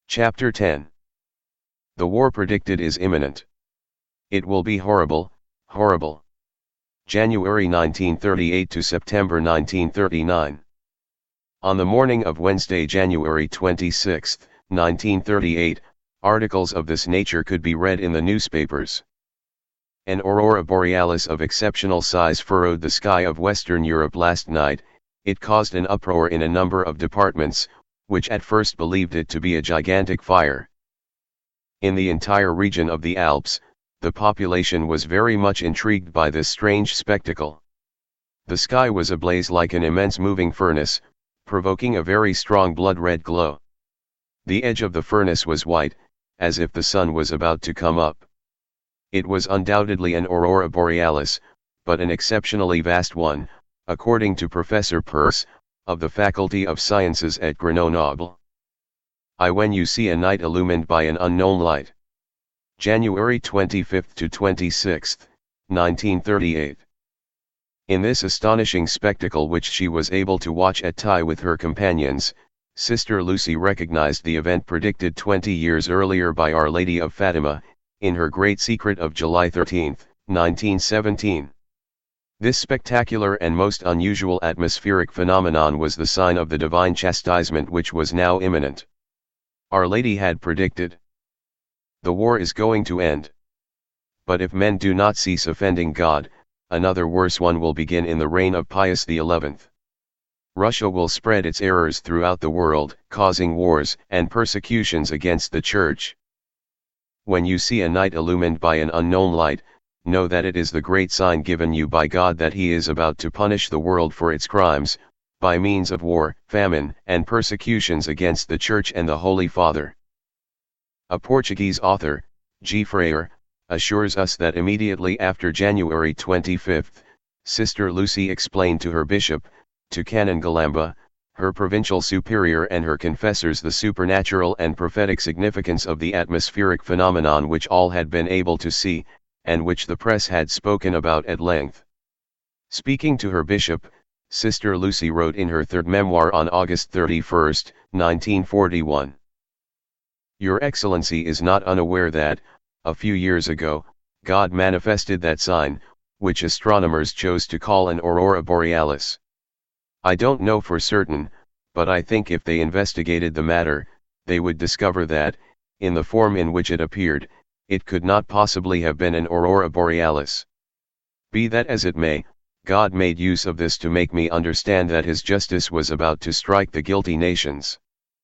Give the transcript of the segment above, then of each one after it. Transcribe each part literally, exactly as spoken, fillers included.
Chapter ten. The war predicted is imminent. It will be horrible, horrible. January nineteen thirty-eight to September nineteen thirty-nine. On the morning of Wednesday, January twenty-sixth, nineteen thirty-eight, articles of this nature could be read in the newspapers. An aurora borealis of exceptional size furrowed the sky of Western Europe last night. It caused an uproar in a number of departments, which at first believed it to be a gigantic fire. In the entire region of the Alps, the population was very much intrigued by this strange spectacle. The sky was ablaze like an immense moving furnace, provoking a very strong blood-red glow. The edge of the furnace was white, as if the sun was about to come up. It was undoubtedly an aurora borealis, but an exceptionally vast one, according to Professor Peirce, of the Faculty of Sciences at Grenoble. I When you see a night illumined by an unknown light. January twenty-fifth to twenty-sixth, nineteen thirty-eight. In this astonishing spectacle which she was able to watch at Ty with her companions, Sister Lucy recognized the event predicted twenty years earlier by Our Lady of Fatima, in her Great Secret of July thirteenth, nineteen seventeen. This spectacular and most unusual atmospheric phenomenon was the sign of the divine chastisement which was now imminent. Our Lady had predicted, "The war is going to end. But if men do not cease offending God, another worse one will begin in the reign of Pius the eleventh. Russia will spread its errors throughout the world, causing wars and persecutions against the Church. When you see a night illumined by an unknown light, know that it is the great sign given you by God that He is about to punish the world for its crimes, by means of war, famine, and persecutions against the Church and the Holy Father." A Portuguese author, G. Freire, assures us that immediately after January twenty-fifth, Sister Lucy explained to her bishop, to Canon Galamba, her provincial superior and her confessors the supernatural and prophetic significance of the atmospheric phenomenon which all had been able to see, and which the press had spoken about at length. Speaking to her bishop, Sister Lucy wrote in her third memoir on August thirty-first, nineteen forty-one. "Your Excellency is not unaware that, a few years ago, God manifested that sign, which astronomers chose to call an aurora borealis. I don't know for certain, but I think if they investigated the matter, they would discover that, in the form in which it appeared, it could not possibly have been an aurora borealis. Be that as it may, God made use of this to make me understand that His justice was about to strike the guilty nations."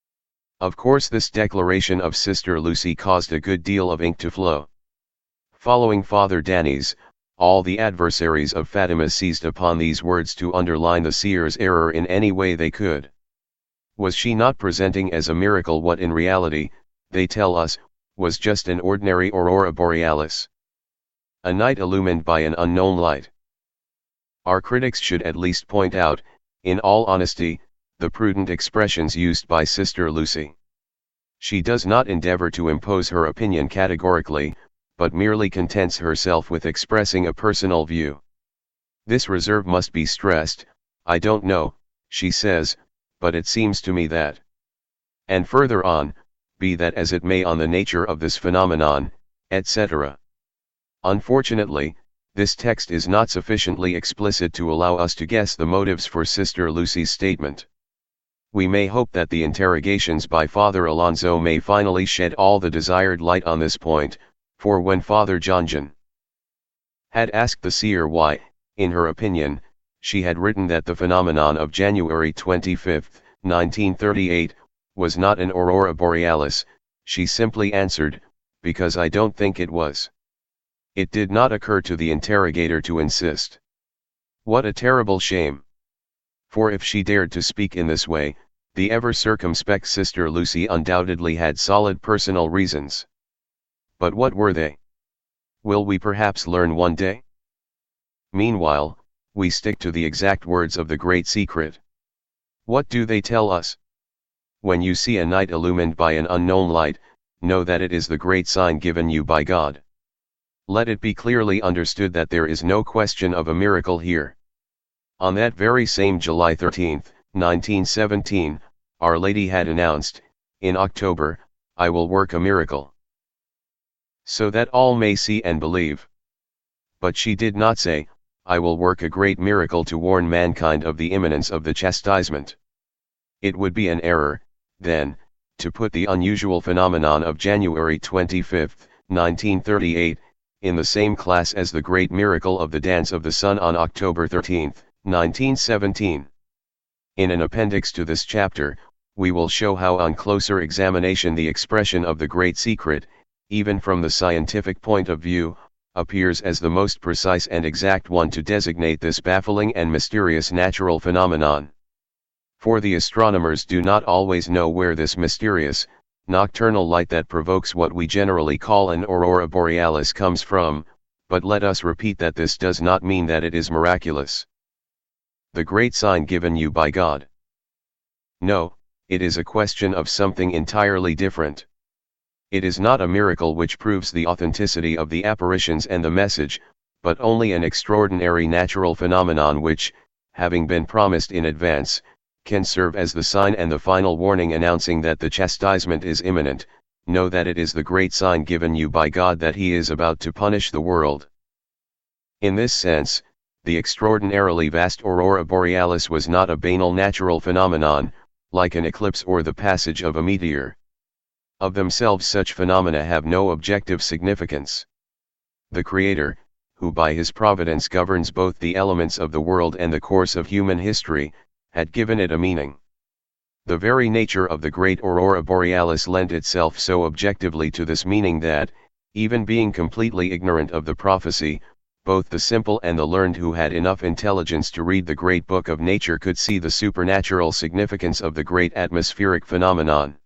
Of course, this declaration of Sister Lucy caused a good deal of ink to flow. Following Father Danny's, all the adversaries of Fatima seized upon these words to underline the seer's error in any way they could. Was she not presenting as a miracle what in reality, they tell us, was just an ordinary aurora borealis? A night illumined by an unknown light. Our critics should at least point out, in all honesty, the prudent expressions used by Sister Lucy. She does not endeavor to impose her opinion categorically, but merely contents herself with expressing a personal view. This reserve must be stressed. "I don't know," she says, "but it seems to me that." And further on, "Be that as it may on the nature of this phenomenon," et cetera. Unfortunately, this text is not sufficiently explicit to allow us to guess the motives for Sister Lucy's statement. We may hope that the interrogations by Father Alonso may finally shed all the desired light on this point, for when Father Jonjon had asked the seer why, in her opinion, she had written that the phenomenon of January twenty-fifth, nineteen thirty-eight, was not an aurora borealis, she simply answered, "Because I don't think it was." It did not occur to the interrogator to insist. What a terrible shame! For if she dared to speak in this way, the ever-circumspect Sister Lucy undoubtedly had solid personal reasons. But what were they? Will we perhaps learn one day? Meanwhile, we stick to the exact words of the Great Secret. What do they tell us? When you see a night illumined by an unknown light, know that it is the great sign given you by God. Let it be clearly understood that there is no question of a miracle here. On that very same July thirteenth, nineteen seventeen, Our Lady had announced, in October, I will work a miracle, so that all may see and believe. But she did not say, I will work a great miracle to warn mankind of the imminence of the chastisement. It would be an error, then, to put the unusual phenomenon of January twenty-fifth, nineteen thirty-eight, in the same class as the great miracle of the dance of the sun on October thirteenth, nineteen seventeen. In an appendix to this chapter, we will show how on closer examination the expression of the great secret, even from the scientific point of view, appears as the most precise and exact one to designate this baffling and mysterious natural phenomenon. For the astronomers do not always know where this mysterious, nocturnal light that provokes what we generally call an aurora borealis comes from, but let us repeat that this does not mean that it is miraculous. The great sign given you by God. No, it is a question of something entirely different. It is not a miracle which proves the authenticity of the apparitions and the message, but only an extraordinary natural phenomenon which, having been promised in advance, can serve as the sign and the final warning announcing that the chastisement is imminent. Know that it is the great sign given you by God that He is about to punish the world. In this sense, the extraordinarily vast aurora borealis was not a banal natural phenomenon, like an eclipse or the passage of a meteor. Of themselves such phenomena have no objective significance. The Creator, who by His providence governs both the elements of the world and the course of human history, had given it a meaning. The very nature of the great aurora borealis lent itself so objectively to this meaning that, even being completely ignorant of the prophecy, both the simple and the learned who had enough intelligence to read the great book of nature could see the supernatural significance of the great atmospheric phenomenon.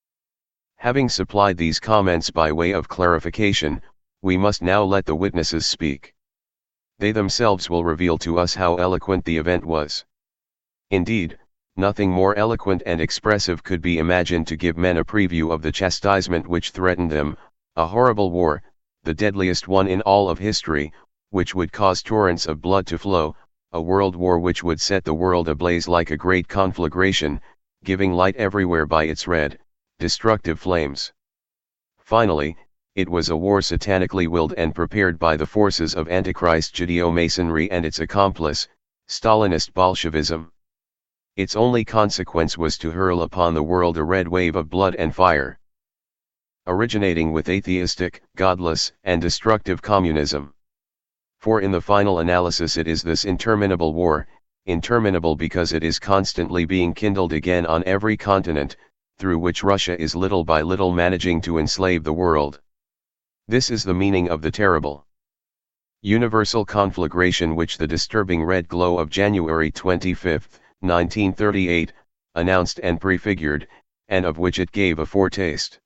Having supplied these comments by way of clarification, we must now let the witnesses speak. They themselves will reveal to us how eloquent the event was. Indeed, nothing more eloquent and expressive could be imagined to give men a preview of the chastisement which threatened them, a horrible war, the deadliest one in all of history, which would cause torrents of blood to flow, a world war which would set the world ablaze like a great conflagration, giving light everywhere by its red, destructive flames. Finally, it was a war satanically willed and prepared by the forces of Antichrist Judeo-Masonry and its accomplice, Stalinist Bolshevism. Its only consequence was to hurl upon the world a red wave of blood and fire, originating with atheistic, godless, and destructive communism. For in the final analysis it is this interminable war, interminable because it is constantly being kindled again on every continent, through which Russia is little by little managing to enslave the world. This is the meaning of the terrible universal conflagration which the disturbing red glow of January twenty-fifth, nineteen thirty-eight, announced and prefigured, and of which it gave a foretaste.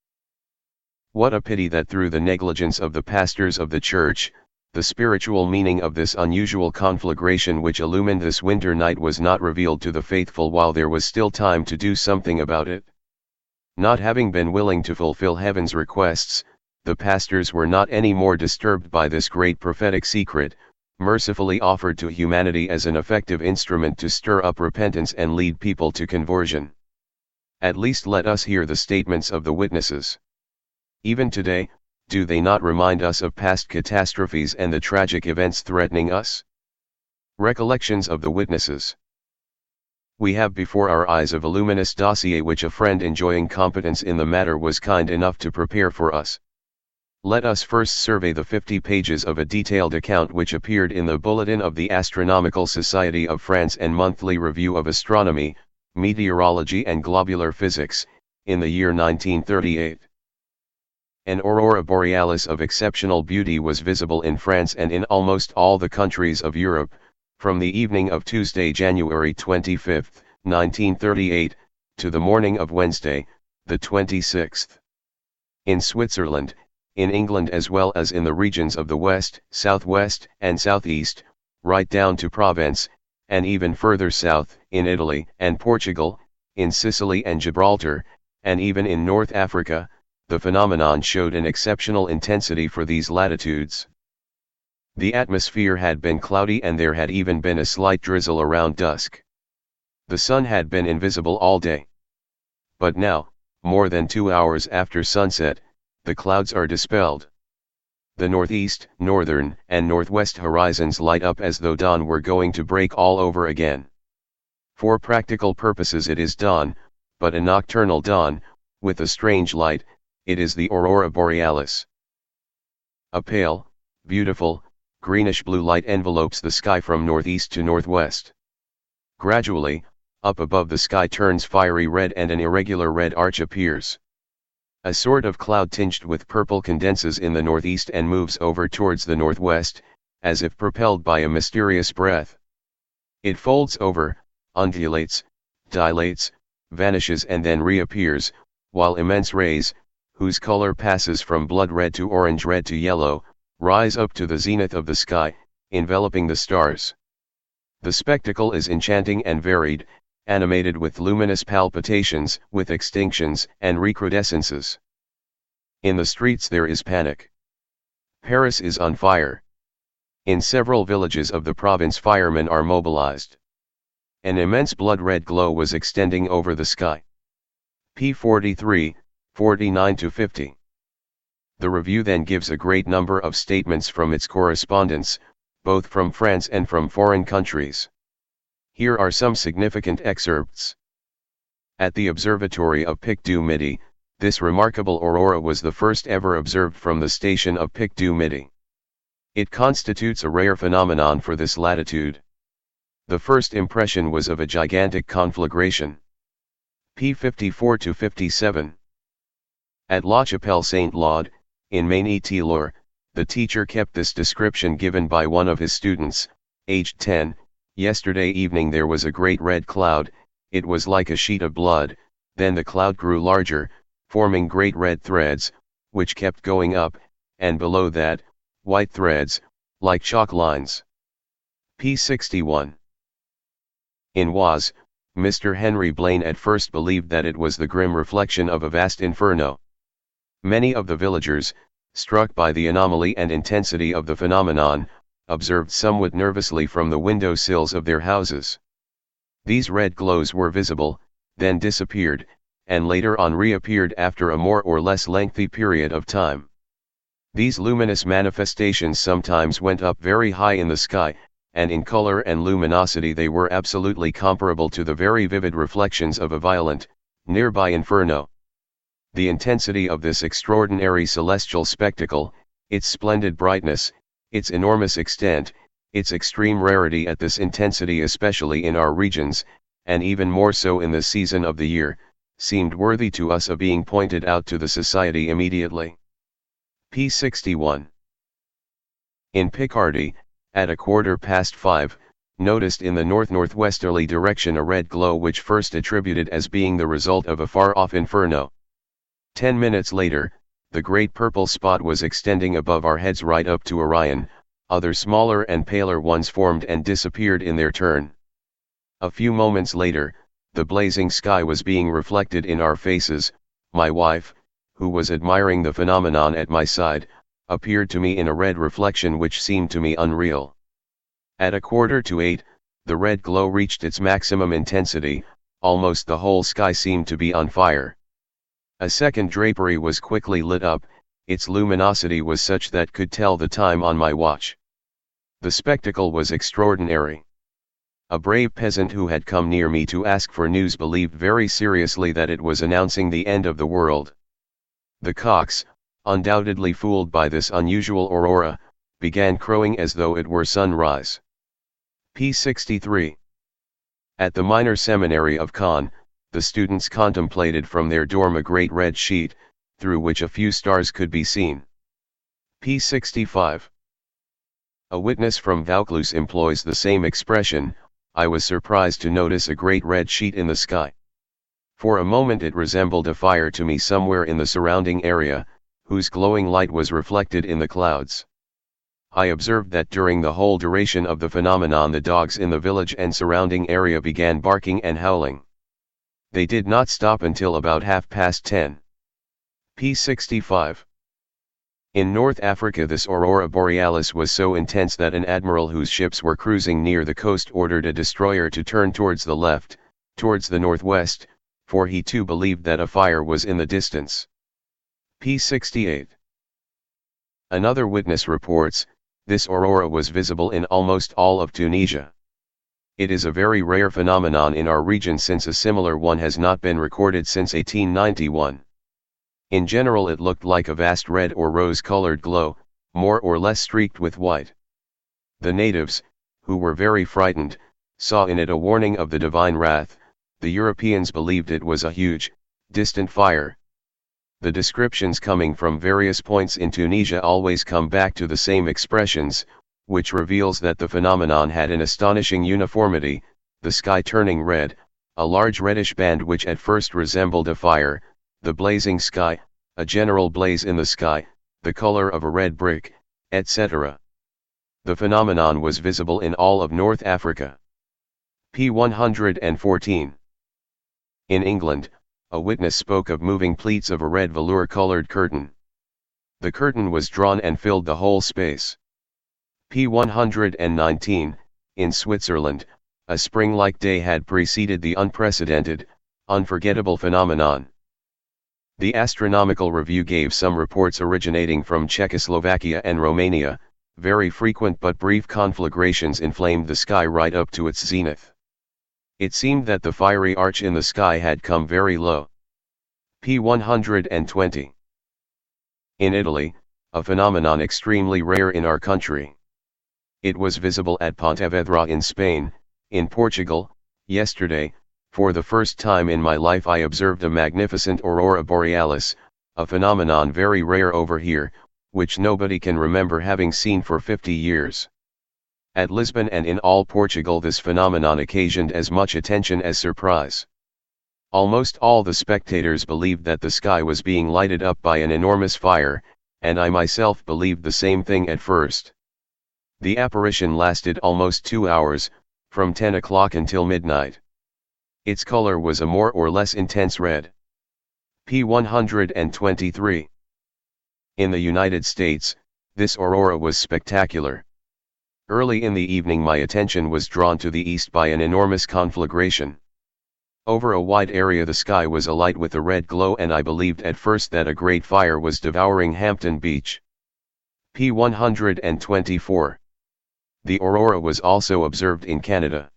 What a pity that through the negligence of the pastors of the Church, the spiritual meaning of this unusual conflagration which illumined this winter night was not revealed to the faithful while there was still time to do something about it. Not having been willing to fulfill heaven's requests, the pastors were not any more disturbed by this great prophetic secret, mercifully offered to humanity as an effective instrument to stir up repentance and lead people to conversion. At least let us hear the statements of the witnesses. Even today, do they not remind us of past catastrophes and the tragic events threatening us? Recollections of the witnesses. We have before our eyes a voluminous dossier which a friend enjoying competence in the matter was kind enough to prepare for us. Let us first survey the fifty pages of a detailed account which appeared in the Bulletin of the Astronomical Society of France and Monthly Review of Astronomy, Meteorology and Globular Physics, in the year nineteen thirty-eight. An aurora borealis of exceptional beauty was visible in France and in almost all the countries of Europe, from the evening of Tuesday, January twenty-fifth, nineteen thirty-eight, to the morning of Wednesday, the twenty-sixth. In Switzerland, in England as well as in the regions of the west, southwest, and southeast, right down to Provence, and even further south, in Italy and Portugal, in Sicily and Gibraltar, and even in North Africa, the phenomenon showed an exceptional intensity for these latitudes. The atmosphere had been cloudy and there had even been a slight drizzle around dusk. The sun had been invisible all day. But now, more than two hours after sunset, the clouds are dispelled. The northeast, northern, and northwest horizons light up as though dawn were going to break all over again. For practical purposes it is dawn, but a nocturnal dawn, with a strange light. It is the aurora borealis. A pale, beautiful, greenish-blue light envelopes the sky from northeast to northwest. Gradually, up above the sky turns fiery red and an irregular red arch appears. A sort of cloud tinged with purple condenses in the northeast and moves over towards the northwest, as if propelled by a mysterious breath. It folds over, undulates, dilates, vanishes and then reappears, while immense rays, whose color passes from blood red to orange red to yellow, rise up to the zenith of the sky, enveloping the stars. The spectacle is enchanting and varied, animated with luminous palpitations, with extinctions and recrudescences. In the streets there is panic. Paris is on fire. In several villages of the province firemen are mobilized. An immense blood-red glow was extending over the sky. P forty-three, forty-nine to fifty. The review then gives a great number of statements from its correspondents, both from France and from foreign countries. Here are some significant excerpts. At the observatory of Pic du Midi, this remarkable aurora was the first ever observed from the station of Pic du Midi. It constitutes a rare phenomenon for this latitude. The first impression was of a gigantic conflagration. P fifty-four to fifty-seven. At La Chapelle Saint-Laud, in Maine-et-Loire, the teacher kept this description given by one of his students, aged ten. Yesterday evening there was a great red cloud, it was like a sheet of blood, then the cloud grew larger, forming great red threads, which kept going up, and below that, white threads, like chalk lines. P sixty-one. In Oise, Mister Henry Blaine at first believed that it was the grim reflection of a vast inferno. Many of the villagers, struck by the anomaly and intensity of the phenomenon, observed somewhat nervously from the window sills of their houses. These red glows were visible, then disappeared, and later on reappeared after a more or less lengthy period of time. These luminous manifestations sometimes went up very high in the sky, and in color and luminosity they were absolutely comparable to the very vivid reflections of a violent, nearby inferno. The intensity of this extraordinary celestial spectacle, its splendid brightness, its enormous extent, its extreme rarity at this intensity especially in our regions, and even more so in this season of the year, seemed worthy to us of being pointed out to the society immediately. P sixty-one. In Picardy, at a quarter past five, noticed in the north-northwesterly direction a red glow which first attributed as being the result of a far-off inferno. Ten minutes later, the great purple spot was extending above our heads right up to Orion, other smaller and paler ones formed and disappeared in their turn. A few moments later, the blazing sky was being reflected in our faces. My wife, who was admiring the phenomenon at my side, appeared to me in a red reflection which seemed to me unreal. At a quarter to eight, the red glow reached its maximum intensity, almost the whole sky seemed to be on fire. A second drapery was quickly lit up, its luminosity was such that could tell the time on my watch. The spectacle was extraordinary. A brave peasant who had come near me to ask for news believed very seriously that it was announcing the end of the world. The cocks, undoubtedly fooled by this unusual aurora, began crowing as though it were sunrise. P sixty-three. At the minor seminary of Caen, the students contemplated from their dorm a great red sheet, through which a few stars could be seen. P sixty-five. A witness from Vaucluse employs the same expression. I was surprised to notice a great red sheet in the sky. For a moment it resembled a fire to me somewhere in the surrounding area, whose glowing light was reflected in the clouds. I observed that during the whole duration of the phenomenon the dogs in the village and surrounding area began barking and howling. They did not stop until about half past ten. P sixty-five. In North Africa this aurora borealis was so intense that an admiral whose ships were cruising near the coast ordered a destroyer to turn towards the left, towards the northwest, for he too believed that a fire was in the distance. P sixty-eight. Another witness reports, this aurora was visible in almost all of Tunisia. It is a very rare phenomenon in our region since a similar one has not been recorded since eighteen ninety-one. In general it looked like a vast red or rose-colored glow, more or less streaked with white. The natives, who were very frightened, saw in it a warning of the divine wrath. The Europeans believed it was a huge, distant fire. The descriptions coming from various points in Tunisia always come back to the same expressions, which reveals that the phenomenon had an astonishing uniformity, the sky turning red, a large reddish band which at first resembled a fire, the blazing sky, a general blaze in the sky, the color of a red brick, et cetera. The phenomenon was visible in all of North Africa. P one hundred fourteen. In England, a witness spoke of moving pleats of a red velour-colored curtain. The curtain was drawn and filled the whole space. P one hundred nineteen, in Switzerland, a spring-like day had preceded the unprecedented, unforgettable phenomenon. The Astronomical Review gave some reports originating from Czechoslovakia and Romania. Very frequent but brief conflagrations inflamed the sky right up to its zenith. It seemed that the fiery arch in the sky had come very low. P one hundred twenty. In Italy, a phenomenon extremely rare in our country. It was visible at Pontevedra in Spain. In Portugal, yesterday, for the first time in my life I observed a magnificent aurora borealis, a phenomenon very rare over here, which nobody can remember having seen for fifty years. At Lisbon and in all Portugal this phenomenon occasioned as much attention as surprise. Almost all the spectators believed that the sky was being lighted up by an enormous fire, and I myself believed the same thing at first. The apparition lasted almost two hours, from ten o'clock until midnight. Its color was a more or less intense red. P one hundred twenty-three. In the United States, this aurora was spectacular. Early in the evening my attention was drawn to the east by an enormous conflagration. Over a wide area the sky was alight with a red glow and I believed at first that a great fire was devouring Hampton Beach. P one hundred twenty-four. The aurora was also observed in Canada.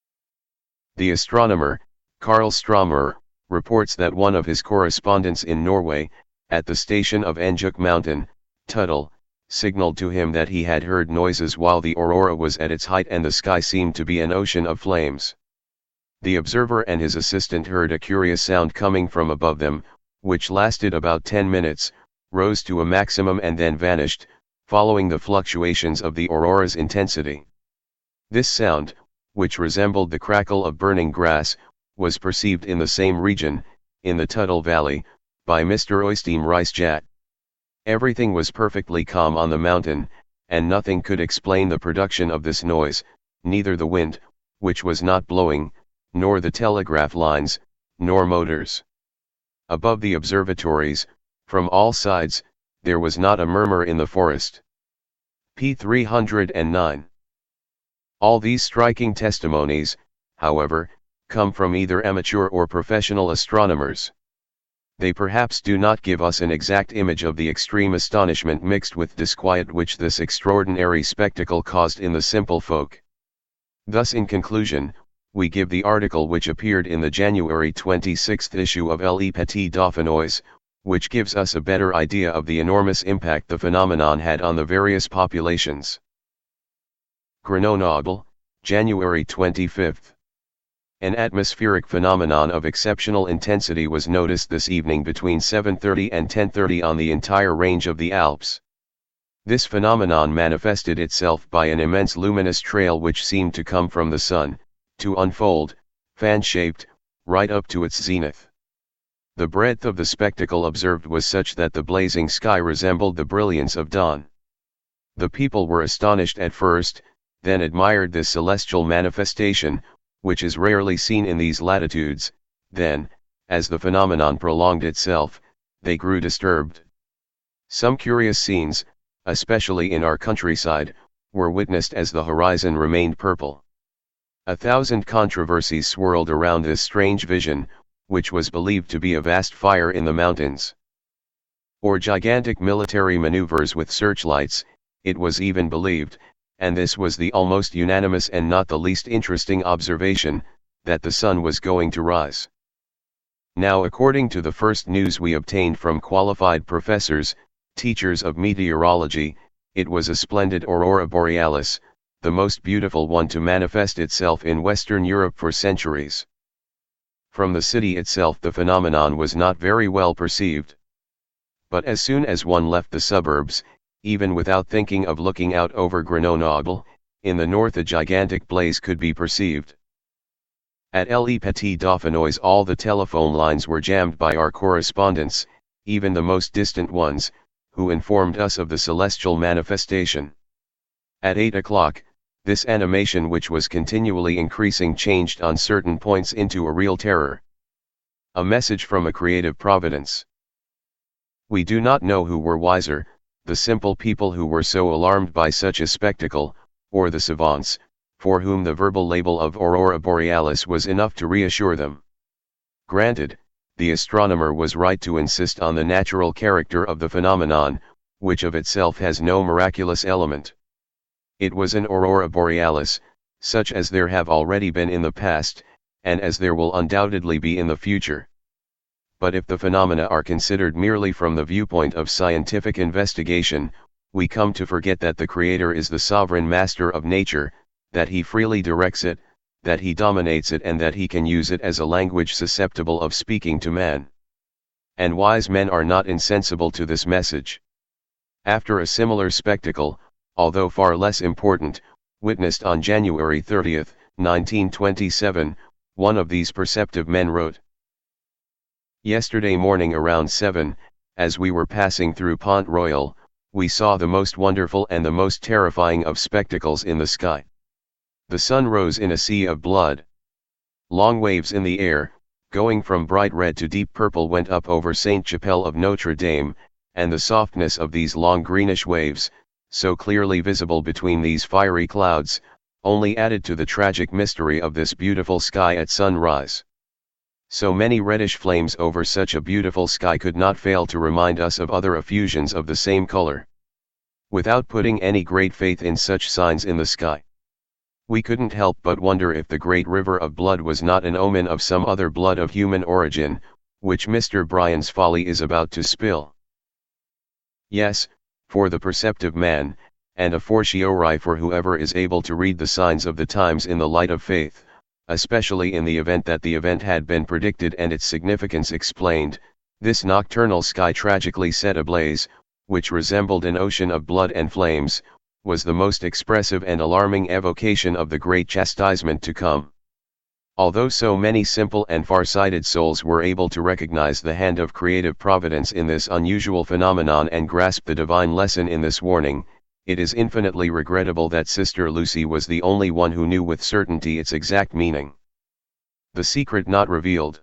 The astronomer, Karl Stromer, reports that one of his correspondents in Norway, at the station of Enjuk Mountain, Tuttle, signaled to him that he had heard noises while the aurora was at its height and the sky seemed to be an ocean of flames. The observer and his assistant heard a curious sound coming from above them, which lasted about ten minutes, rose to a maximum and then vanished, following the fluctuations of the aurora's intensity. This sound, which resembled the crackle of burning grass, was perceived in the same region, in the Tuttle Valley, by Mister Oystein Reisjat. Everything was perfectly calm on the mountain, and nothing could explain the production of this noise, neither the wind, which was not blowing, nor the telegraph lines, nor motors. Above the observatories, from all sides, there was not a murmur in the forest. P three hundred nine. All these striking testimonies, however, come from either amateur or professional astronomers. They perhaps do not give us an exact image of the extreme astonishment mixed with disquiet which this extraordinary spectacle caused in the simple folk. Thus in conclusion, we give the article which appeared in the January twenty-sixth issue of Le Petit Dauphinois, which gives us a better idea of the enormous impact the phenomenon had on the various populations. Grenoble, January twenty-fifth. An atmospheric phenomenon of exceptional intensity was noticed this evening between seven thirty and ten thirty on the entire range of the Alps. This phenomenon manifested itself by an immense luminous trail which seemed to come from the sun, to unfold, fan-shaped, right up to its zenith. The breadth of the spectacle observed was such that the blazing sky resembled the brilliance of dawn. The people were astonished at first, then admired this celestial manifestation, which is rarely seen in these latitudes, then, as the phenomenon prolonged itself, they grew disturbed. Some curious scenes, especially in our countryside, were witnessed as the horizon remained purple. A thousand controversies swirled around this strange vision, which was believed to be a vast fire in the mountains. Or gigantic military maneuvers with searchlights, it was even believed, and this was the almost unanimous and not the least interesting observation, that the sun was going to rise. Now, according to the first news we obtained from qualified professors, teachers of meteorology, it was a splendid aurora borealis, the most beautiful one to manifest itself in Western Europe for centuries. From the city itself the phenomenon was not very well perceived. But as soon as one left the suburbs, even without thinking of looking out over Grenoble, in the north a gigantic blaze could be perceived. At Les Petits Dauphinois all the telephone lines were jammed by our correspondents, even the most distant ones, who informed us of the celestial manifestation. At eight o'clock, this animation, which was continually increasing, changed on certain points into a real terror. A message from a creative providence. We do not know who were wiser, the simple people who were so alarmed by such a spectacle, or the savants, for whom the verbal label of aurora borealis was enough to reassure them. Granted, the astronomer was right to insist on the natural character of the phenomenon, which of itself has no miraculous element. It was an aurora borealis, such as there have already been in the past, and as there will undoubtedly be in the future. But if the phenomena are considered merely from the viewpoint of scientific investigation, we come to forget that the Creator is the sovereign master of nature, that he freely directs it, that he dominates it, and that he can use it as a language susceptible of speaking to man. And wise men are not insensible to this message. After a similar spectacle, although far less important, witnessed on January thirtieth, nineteen twenty-seven, one of these perceptive men wrote: "Yesterday morning around seven, as we were passing through Pont Royal, we saw the most wonderful and the most terrifying of spectacles in the sky. The sun rose in a sea of blood. Long waves in the air, going from bright red to deep purple, went up over Sainte-Chapelle of Notre Dame, and the softness of these long greenish waves, so clearly visible between these fiery clouds, only added to the tragic mystery of this beautiful sky at sunrise. So many reddish flames over such a beautiful sky could not fail to remind us of other effusions of the same color. Without putting any great faith in such signs in the sky, we couldn't help but wonder if the great river of blood was not an omen of some other blood of human origin, which Mister Bryan's folly is about to spill. Yes, for the perceptive man, and a fortiori for whoever is able to read the signs of the times in the light of faith, especially in the event that the event had been predicted and its significance explained, this nocturnal sky tragically set ablaze, which resembled an ocean of blood and flames, was the most expressive and alarming evocation of the great chastisement to come. Although so many simple and far-sighted souls were able to recognize the hand of creative providence in this unusual phenomenon and grasp the divine lesson in this warning, it is infinitely regrettable that Sister Lucy was the only one who knew with certainty its exact meaning. The secret not revealed.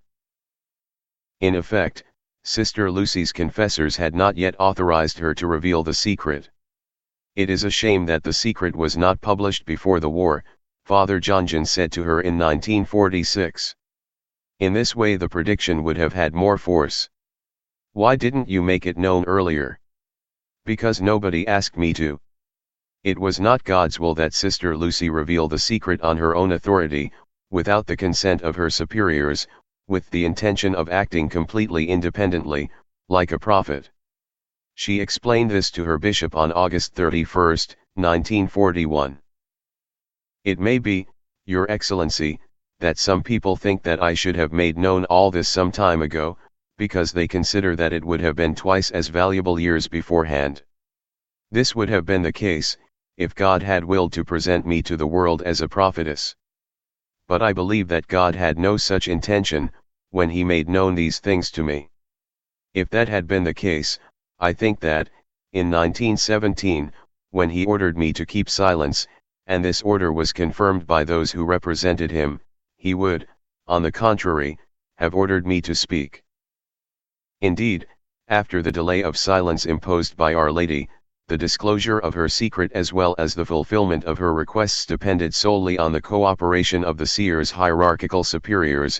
In effect, Sister Lucy's confessors had not yet authorized her to reveal the secret. It is a shame that the secret was not published before the war, Father Janjan said to her in nineteen forty-six. In this way the prediction would have had more force. Why didn't you make it known earlier? Because nobody asked me to. It was not God's will that Sister Lucy reveal the secret on her own authority, without the consent of her superiors, with the intention of acting completely independently, like a prophet. She explained this to her bishop on August thirty-first, nineteen forty-one. It may be, Your Excellency, that some people think that I should have made known all this some time ago, because they consider that it would have been twice as valuable years beforehand. This would have been the case, if God had willed to present me to the world as a prophetess. But I believe that God had no such intention, when he made known these things to me. If that had been the case, I think that, in nineteen seventeen, when he ordered me to keep silence, and this order was confirmed by those who represented him, he would, on the contrary, have ordered me to speak. Indeed, after the delay of silence imposed by Our Lady, the disclosure of her secret as well as the fulfillment of her requests depended solely on the cooperation of the seer's hierarchical superiors,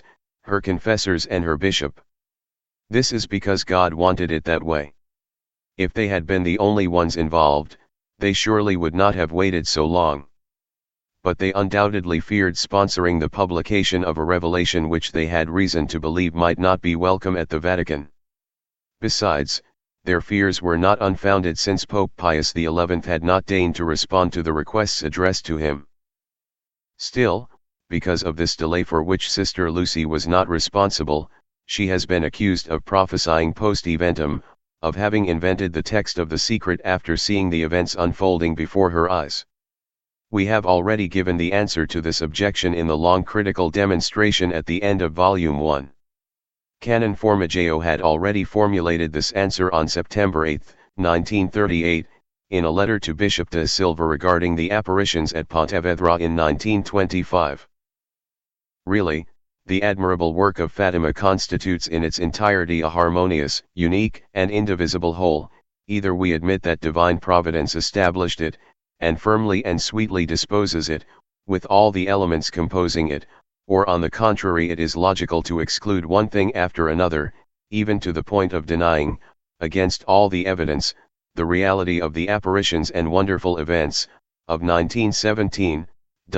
her confessors and her bishop. This is because God wanted it that way. If they had been the only ones involved, they surely would not have waited so long. But they undoubtedly feared sponsoring the publication of a revelation which they had reason to believe might not be welcome at the Vatican. Besides, their fears were not unfounded, since Pope Pius the eleventh had not deigned to respond to the requests addressed to him. Still, because of this delay for which Sister Lucy was not responsible, she has been accused of prophesying post eventum, of having invented the text of the secret after seeing the events unfolding before her eyes. We have already given the answer to this objection in the long critical demonstration at the end of Volume one. Canon Formigeo had already formulated this answer on September eighth, nineteen thirty-eight, in a letter to Bishop da Silva regarding the apparitions at Pontevedra in nineteen twenty-five. Really, the admirable work of Fatima constitutes in its entirety a harmonious, unique, and indivisible whole. Either we admit that divine providence established it, and firmly and sweetly disposes it, with all the elements composing it, or on the contrary it is logical to exclude one thing after another, even to the point of denying, against all the evidence, the reality of the apparitions and wonderful events, of nineteen seventeen.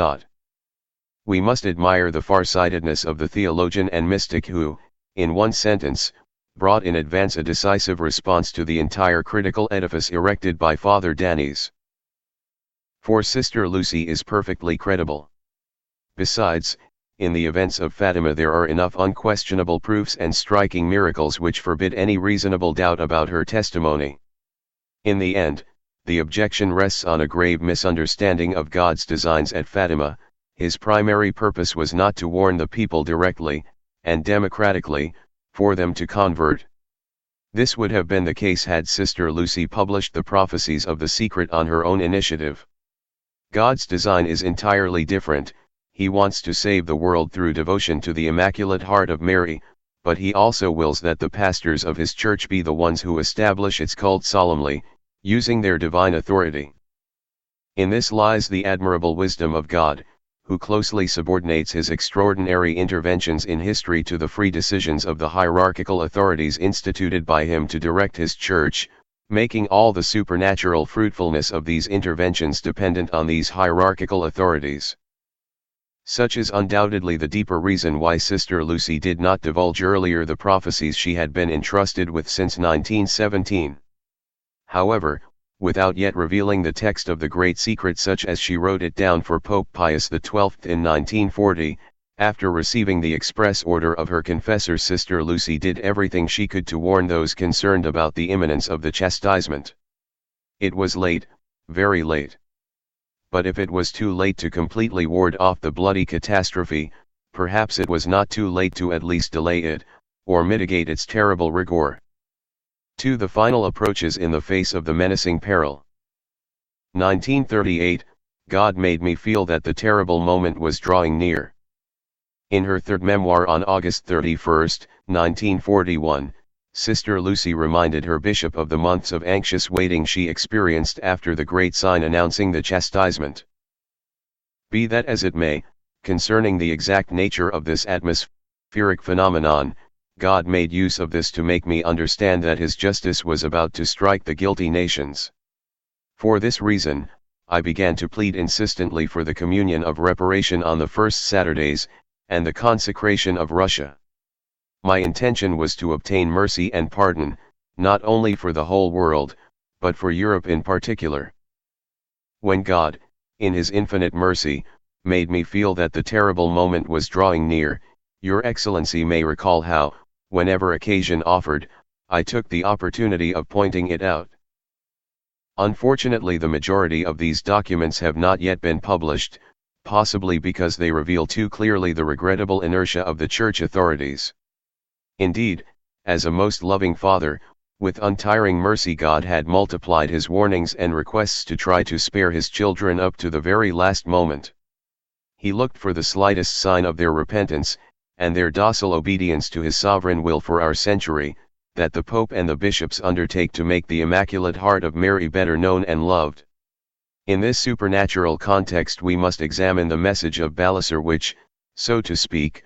We must admire the farsightedness of the theologian and mystic who, in one sentence, brought in advance a decisive response to the entire critical edifice erected by Father Danis. For Sister Lucy is perfectly credible. Besides, in the events of Fatima there are enough unquestionable proofs and striking miracles which forbid any reasonable doubt about her testimony. In the end, the objection rests on a grave misunderstanding of God's designs at Fatima. His primary purpose was not to warn the people directly, and democratically, for them to convert. This would have been the case had Sister Lucy published the prophecies of the secret on her own initiative. God's design is entirely different. He wants to save the world through devotion to the Immaculate Heart of Mary, but he also wills that the pastors of his church be the ones who establish its cult solemnly, using their divine authority. In this lies the admirable wisdom of God, who closely subordinates his extraordinary interventions in history to the free decisions of the hierarchical authorities instituted by him to direct his church, making all the supernatural fruitfulness of these interventions dependent on these hierarchical authorities. Such is undoubtedly the deeper reason why Sister Lucy did not divulge earlier the prophecies she had been entrusted with since nineteen seventeen. However, without yet revealing the text of the great secret such as she wrote it down for Pope Pius the twelfth in nineteen forty, after receiving the express order of her confessor, Sister Lucy did everything she could to warn those concerned about the imminence of the chastisement. It was late, very late. But if it was too late to completely ward off the bloody catastrophe, perhaps it was not too late to at least delay it, or mitigate its terrible rigor. To the final approaches in the face of the menacing peril. nineteen thirty-eight, God made me feel that the terrible moment was drawing near. In her third memoir on August thirty-first, nineteen forty-one, Sister Lucy reminded her bishop of the months of anxious waiting she experienced after the great sign announcing the chastisement. Be that as it may, concerning the exact nature of this atmospheric phenomenon, God made use of this to make me understand that his justice was about to strike the guilty nations. For this reason, I began to plead insistently for the communion of reparation on the first Saturdays, and the consecration of Russia. My intention was to obtain mercy and pardon, not only for the whole world, but for Europe in particular. When God, in his infinite mercy, made me feel that the terrible moment was drawing near, Your Excellency may recall how, whenever occasion offered, I took the opportunity of pointing it out. Unfortunately, the majority of these documents have not yet been published, possibly because they reveal too clearly the regrettable inertia of the church authorities. Indeed, as a most loving Father, with untiring mercy God had multiplied his warnings and requests to try to spare his children up to the very last moment. He looked for the slightest sign of their repentance, and their docile obedience to his sovereign will for our century, that the Pope and the bishops undertake to make the Immaculate Heart of Mary better known and loved. In this supernatural context we must examine the message of Ballasar which, so to speak,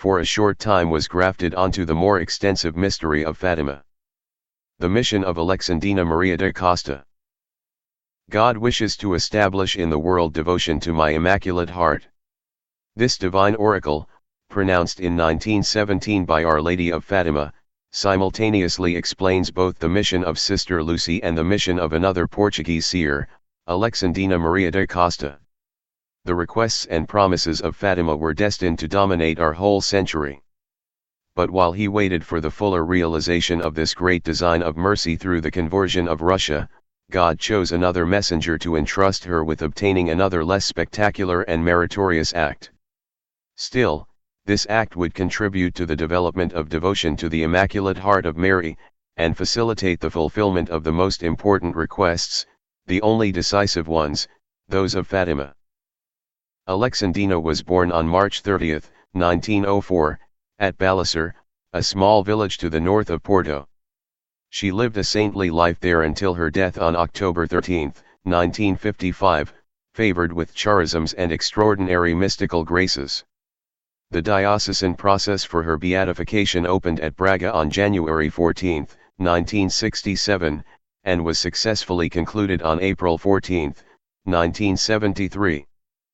for a short time was grafted onto the more extensive mystery of Fatima. The mission of Alexandrina Maria da Costa. God wishes to establish in the world devotion to my Immaculate Heart. This divine oracle, pronounced in nineteen seventeen by Our Lady of Fatima, simultaneously explains both the mission of Sister Lucy and the mission of another Portuguese seer, Alexandrina Maria da Costa. The requests and promises of Fatima were destined to dominate our whole century. But while he waited for the fuller realization of this great design of mercy through the conversion of Russia, God chose another messenger to entrust her with obtaining another less spectacular and meritorious act. Still, this act would contribute to the development of devotion to the Immaculate Heart of Mary, and facilitate the fulfillment of the most important requests, the only decisive ones, those of Fatima. Alexandrina was born on March thirtieth, nineteen oh four, at Balasar, a small village to the north of Porto. She lived a saintly life there until her death on October thirteenth, nineteen fifty-five, favored with charisms and extraordinary mystical graces. The diocesan process for her beatification opened at Braga on January fourteenth, nineteen sixty-seven, and was successfully concluded on April fourteenth, nineteen seventy-three.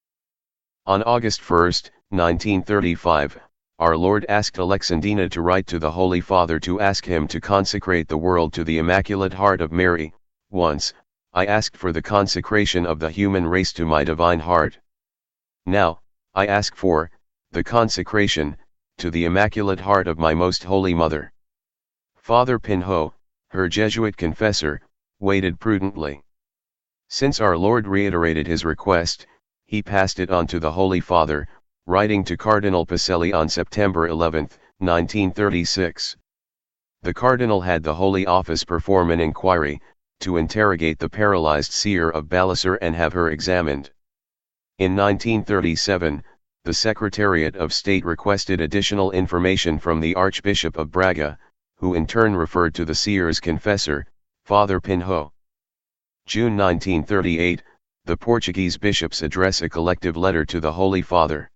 On August first, nineteen thirty-five, our Lord asked Alexandrina to write to the Holy Father to ask him to consecrate the world to the Immaculate Heart of Mary. Once, I asked for the consecration of the human race to my divine heart. Now, I ask for the consecration to the Immaculate Heart of my Most Holy Mother. Father Pinho, her Jesuit confessor, waited prudently. Since our Lord reiterated his request, he passed it on to the Holy Father, writing to Cardinal Pacelli on September eleventh, nineteen thirty-six. The Cardinal had the Holy Office perform an inquiry, to interrogate the paralyzed seer of Balasar and have her examined. In nineteen thirty-seven, the Secretariat of State requested additional information from the Archbishop of Braga, who in turn referred to the seer's confessor, Father Pinho. June nineteen thirty-eight, the Portuguese bishops address a collective letter to the Holy Father.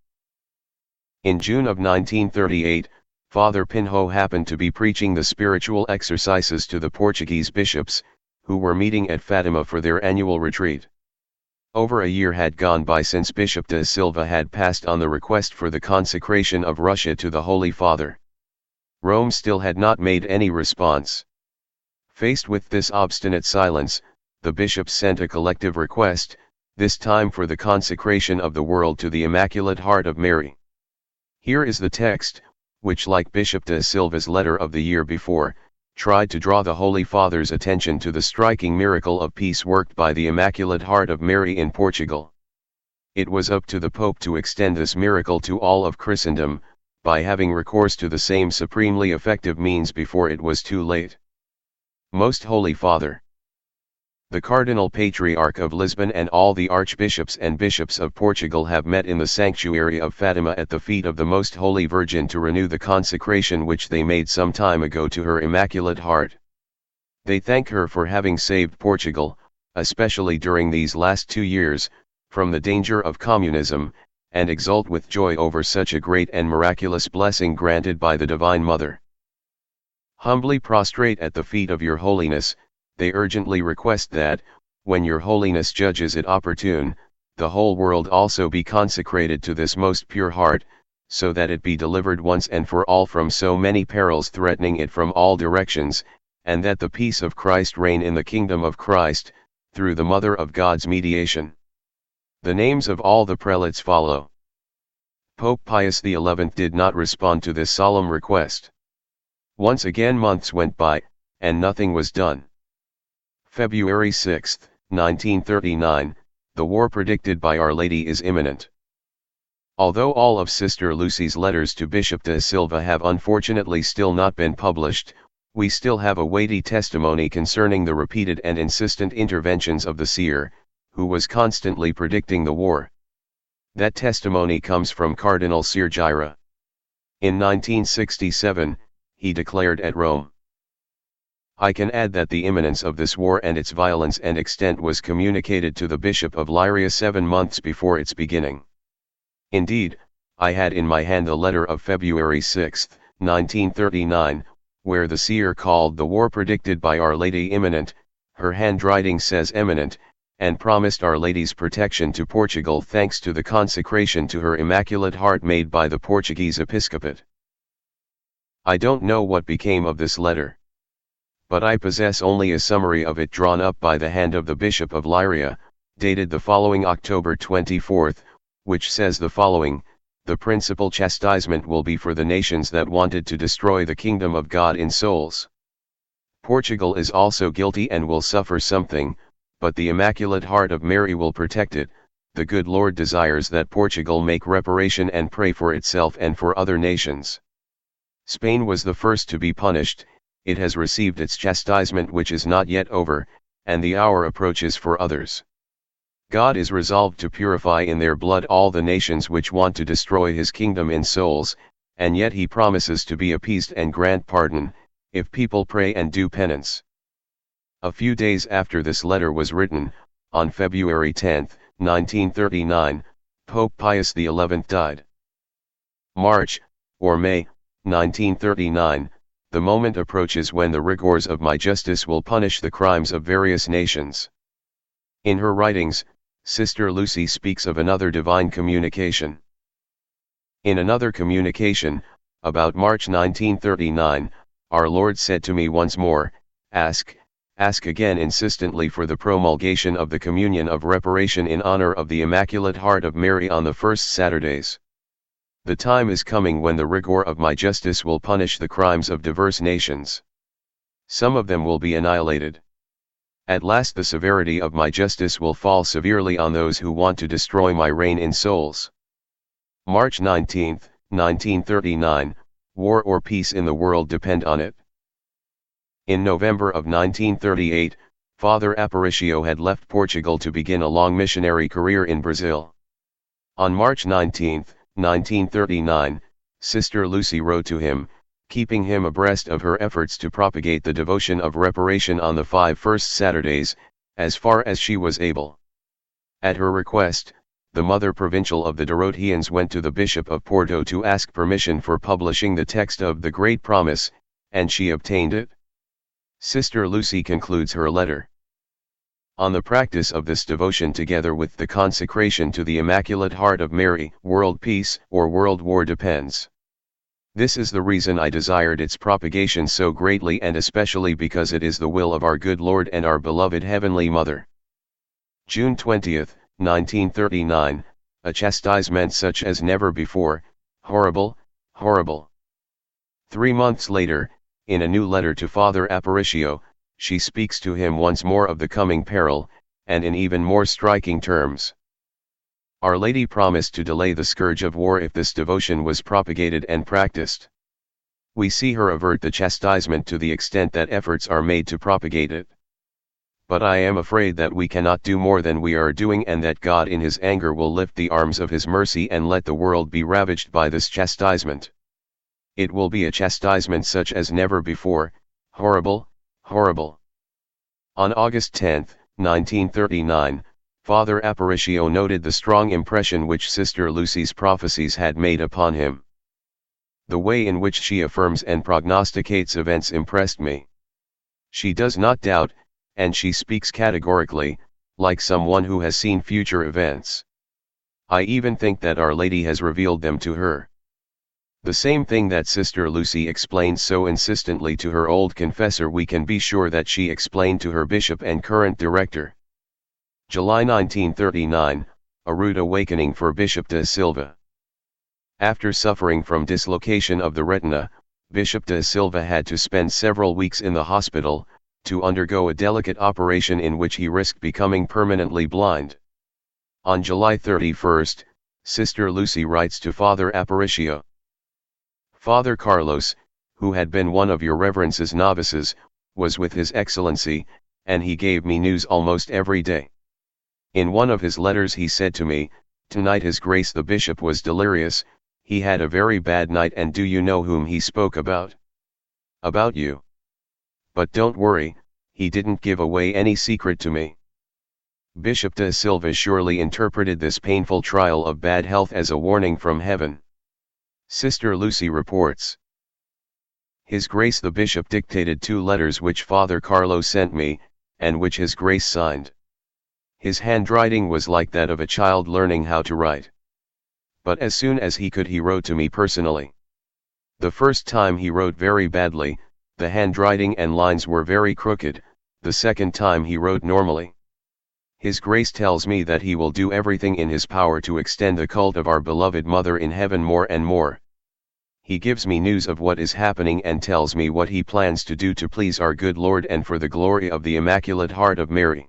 In June of nineteen thirty-eight, Father Pinho happened to be preaching the spiritual exercises to the Portuguese bishops, who were meeting at Fatima for their annual retreat. Over a year had gone by since Bishop da Silva had passed on the request for the consecration of Russia to the Holy Father. Rome still had not made any response. Faced with this obstinate silence, the bishops sent a collective request, this time for the consecration of the world to the Immaculate Heart of Mary. Here is the text, which like Bishop da Silva's letter of the year before, tried to draw the Holy Father's attention to the striking miracle of peace worked by the Immaculate Heart of Mary in Portugal. It was up to the Pope to extend this miracle to all of Christendom, by having recourse to the same supremely effective means before it was too late. Most Holy Father, the Cardinal Patriarch of Lisbon and all the archbishops and bishops of Portugal have met in the sanctuary of Fatima at the feet of the Most Holy Virgin to renew the consecration which they made some time ago to her Immaculate Heart. They thank her for having saved Portugal, especially during these last two years, from the danger of communism, and exult with joy over such a great and miraculous blessing granted by the Divine Mother. Humbly prostrate at the feet of your Holiness, they urgently request that, when your Holiness judges it opportune, the whole world also be consecrated to this most pure heart, so that it be delivered once and for all from so many perils threatening it from all directions, and that the peace of Christ reign in the kingdom of Christ, through the Mother of God's mediation. The names of all the prelates follow. Pope Pius the eleventh did not respond to this solemn request. Once again months went by, and nothing was done. February sixth, nineteen thirty-nine, the war predicted by Our Lady is imminent. Although all of Sister Lucy's letters to Bishop da Silva have unfortunately still not been published, we still have a weighty testimony concerning the repeated and insistent interventions of the seer, who was constantly predicting the war. That testimony comes from Cardinal Ser Gira. In nineteen sixty-seven, he declared at Rome, I can add that the imminence of this war and its violence and extent was communicated to the Bishop of Leiria seven months before its beginning. Indeed, I had in my hand a letter of February sixth, nineteen thirty-nine, where the seer called the war predicted by Our Lady imminent, her handwriting says eminent, and promised Our Lady's protection to Portugal thanks to the consecration to her Immaculate Heart made by the Portuguese episcopate. I don't know what became of this letter. But I possess only a summary of it drawn up by the hand of the Bishop of Leiria, dated the following October twenty-fourth, which says the following: the principal chastisement will be for the nations that wanted to destroy the kingdom of God in souls. Portugal is also guilty and will suffer something, but the Immaculate Heart of Mary will protect it. The good Lord desires that Portugal make reparation and pray for itself and for other nations. Spain was the first to be punished, it has received its chastisement which is not yet over, and the hour approaches for others. God is resolved to purify in their blood all the nations which want to destroy his kingdom in souls, and yet he promises to be appeased and grant pardon, if people pray and do penance. A few days after this letter was written, on February tenth, nineteen thirty-nine, Pope Pius the eleventh died. March, or May, nineteen thirty-nine, the moment approaches when the rigors of my justice will punish the crimes of various nations. In her writings, Sister Lucy speaks of another divine communication. In another communication, about March nineteen thirty-nine, our Lord said to me once more, "Ask, ask again insistently for the promulgation of the communion of reparation in honor of the Immaculate Heart of Mary on the first Saturdays. The time is coming when the rigor of my justice will punish the crimes of diverse nations. Some of them will be annihilated. At last the severity of my justice will fall severely on those who want to destroy my reign in souls." March nineteenth, nineteen thirty-nine, war or peace in the world depend on it. In November of nineteen thirty-eight, Father Aparicio had left Portugal to begin a long missionary career in Brazil. On March nineteenth, nineteen thirty-nine, Sister Lucy wrote to him, keeping him abreast of her efforts to propagate the devotion of reparation on the five first Saturdays, as far as she was able. At her request, the Mother Provincial of the Dorotheans went to the Bishop of Porto to ask permission for publishing the text of the Great Promise, and she obtained it. Sister Lucy concludes her letter. On the practice of this devotion together with the consecration to the Immaculate Heart of Mary, world peace or world war depends. This is the reason I desired its propagation so greatly, and especially because it is the will of our good Lord and our beloved Heavenly Mother. June twentieth, nineteen thirty-nine, a chastisement such as never before, horrible, horrible. Three months later, in a new letter to Father Aparicio, she speaks to him once more of the coming peril, and in even more striking terms. Our Lady promised to delay the scourge of war if this devotion was propagated and practiced. We see her avert the chastisement to the extent that efforts are made to propagate it. But I am afraid that we cannot do more than we are doing, and that God in his anger will lift the arms of his mercy and let the world be ravaged by this chastisement. It will be a chastisement such as never before, horrible, horrible. On August tenth, nineteen thirty-nine, Father Aparicio noted the strong impression which Sister Lucy's prophecies had made upon him. The way in which she affirms and prognosticates events impressed me. She does not doubt, and she speaks categorically, like someone who has seen future events. I even think that Our Lady has revealed them to her. The same thing that Sister Lucy explained so insistently to her old confessor, we can be sure that she explained to her bishop and current director. July nineteen thirty-nine, a rude awakening for Bishop da Silva. After suffering from dislocation of the retina, Bishop da Silva had to spend several weeks in the hospital, to undergo a delicate operation in which he risked becoming permanently blind. On July thirty-first, Sister Lucy writes to Father Aparicio. Father Carlos, who had been one of your Reverence's novices, was with His Excellency, and he gave me news almost every day. In one of his letters he said to me, "Tonight His Grace the Bishop was delirious, he had a very bad night, and do you know whom he spoke about? About you. But don't worry, he didn't give away any secret to me." Bishop da Silva surely interpreted this painful trial of bad health as a warning from heaven. Sister Lucy reports. His Grace the Bishop dictated two letters which Father Carlo sent me, and which His Grace signed. His handwriting was like that of a child learning how to write. But as soon as he could he wrote to me personally. The first time he wrote very badly, the handwriting and lines were very crooked, the second time he wrote normally. His Grace tells me that he will do everything in his power to extend the cult of our beloved Mother in heaven more and more. He gives me news of what is happening and tells me what he plans to do to please our good Lord and for the glory of the Immaculate Heart of Mary.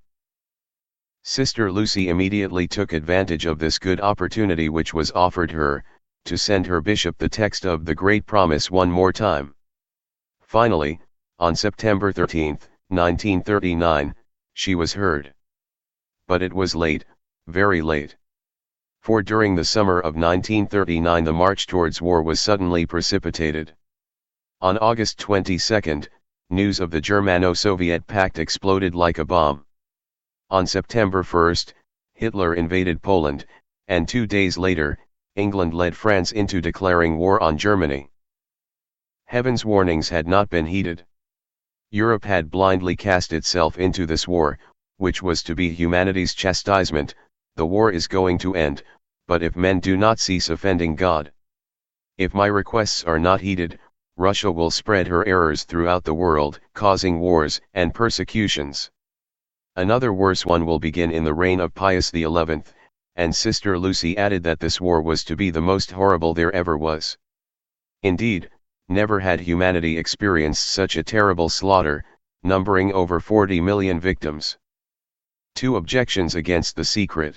Sister Lucy immediately took advantage of this good opportunity which was offered her, to send her bishop the text of the Great Promise one more time. Finally, on September thirteenth, nineteen thirty-nine, she was heard. But it was late, very late. For during the summer of nineteen thirty-nine the march towards war was suddenly precipitated. On August twenty-second, news of the Germano-Soviet pact exploded like a bomb. On September first, Hitler invaded Poland, and two days later, England led France into declaring war on Germany. Heaven's warnings had not been heeded. Europe had blindly cast itself into this war, which was to be humanity's chastisement. The war is going to end, but if men do not cease offending God, if my requests are not heeded, Russia will spread her errors throughout the world, causing wars and persecutions. Another worse one will begin in the reign of Pius the eleventh, and Sister Lucy added that this war was to be the most horrible there ever was. Indeed, never had humanity experienced such a terrible slaughter, numbering over forty million victims. Two objections against the secret.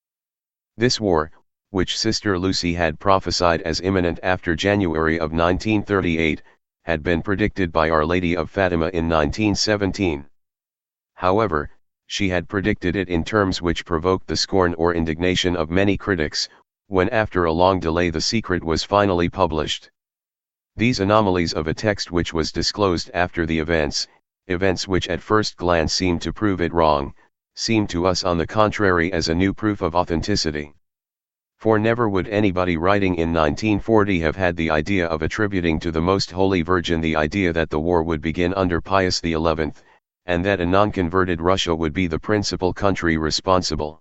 This war, which Sister Lucy had prophesied as imminent after January of nineteen thirty-eight, had been predicted by Our Lady of Fatima in nineteen seventeen. However, she had predicted it in terms which provoked the scorn or indignation of many critics, when after a long delay the secret was finally published. These anomalies of a text which was disclosed after the events, events which at first glance seemed to prove it wrong, seemed to us on the contrary as a new proof of authenticity. For never would anybody writing in nineteen forty have had the idea of attributing to the Most Holy Virgin the idea that the war would begin under Pius the eleventh, and that a non-converted Russia would be the principal country responsible.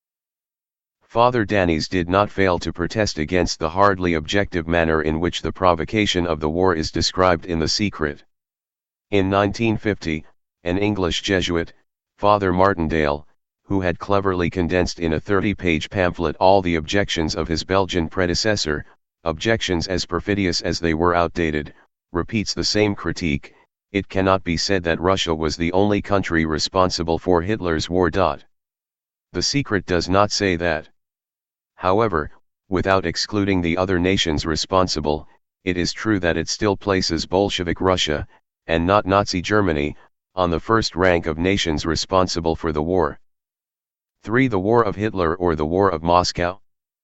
Father Danis did not fail to protest against the hardly objective manner in which the provocation of the war is described in the secret. In nineteen fifty, an English Jesuit, Father Martindale, who had cleverly condensed in a thirty-page pamphlet all the objections of his Belgian predecessor, objections as perfidious as they were outdated, repeats the same critique: it cannot be said that Russia was the only country responsible for Hitler's war. The secret does not say that. However, without excluding the other nations responsible, it is true that it still places Bolshevik Russia, and not Nazi Germany, on the first rank of nations responsible for the war. three. The War of Hitler or the War of Moscow?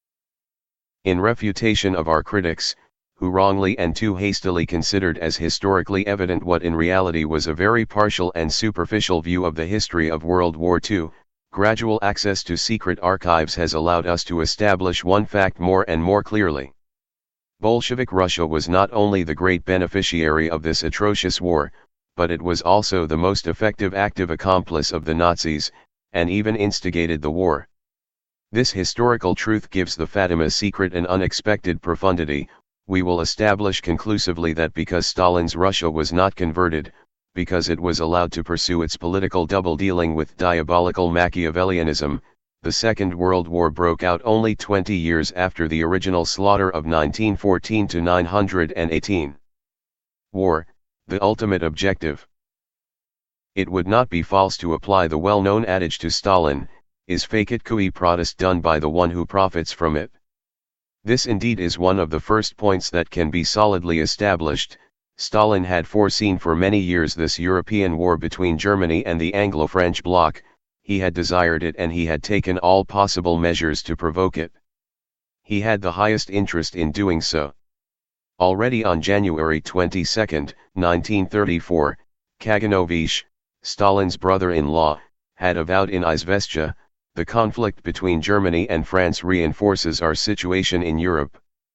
In refutation of our critics, who wrongly and too hastily considered as historically evident what in reality was a very partial and superficial view of the history of World War Two, gradual access to secret archives has allowed us to establish one fact more and more clearly. Bolshevik Russia was not only the great beneficiary of this atrocious war, but it was also the most effective active accomplice of the Nazis, and even instigated the war. This historical truth gives the Fatima secret an unexpected profundity. We will establish conclusively that because Stalin's Russia was not converted, because it was allowed to pursue its political double-dealing with diabolical Machiavellianism, the Second World War broke out only twenty years after the original slaughter of nineteen fourteen to nine eighteen. War, the ultimate objective. It would not be false to apply the well-known adage to Stalin, is fecit cui prodest, done by the one who profits from it. This indeed is one of the first points that can be solidly established. Stalin had foreseen for many years this European war between Germany and the Anglo-French bloc, he had desired it and he had taken all possible measures to provoke it. He had the highest interest in doing so. Already on January twenty-second, nineteen thirty-four, Kaganovich, Stalin's brother-in-law, had avowed in Izvestia, "The conflict between Germany and France reinforces our situation in Europe."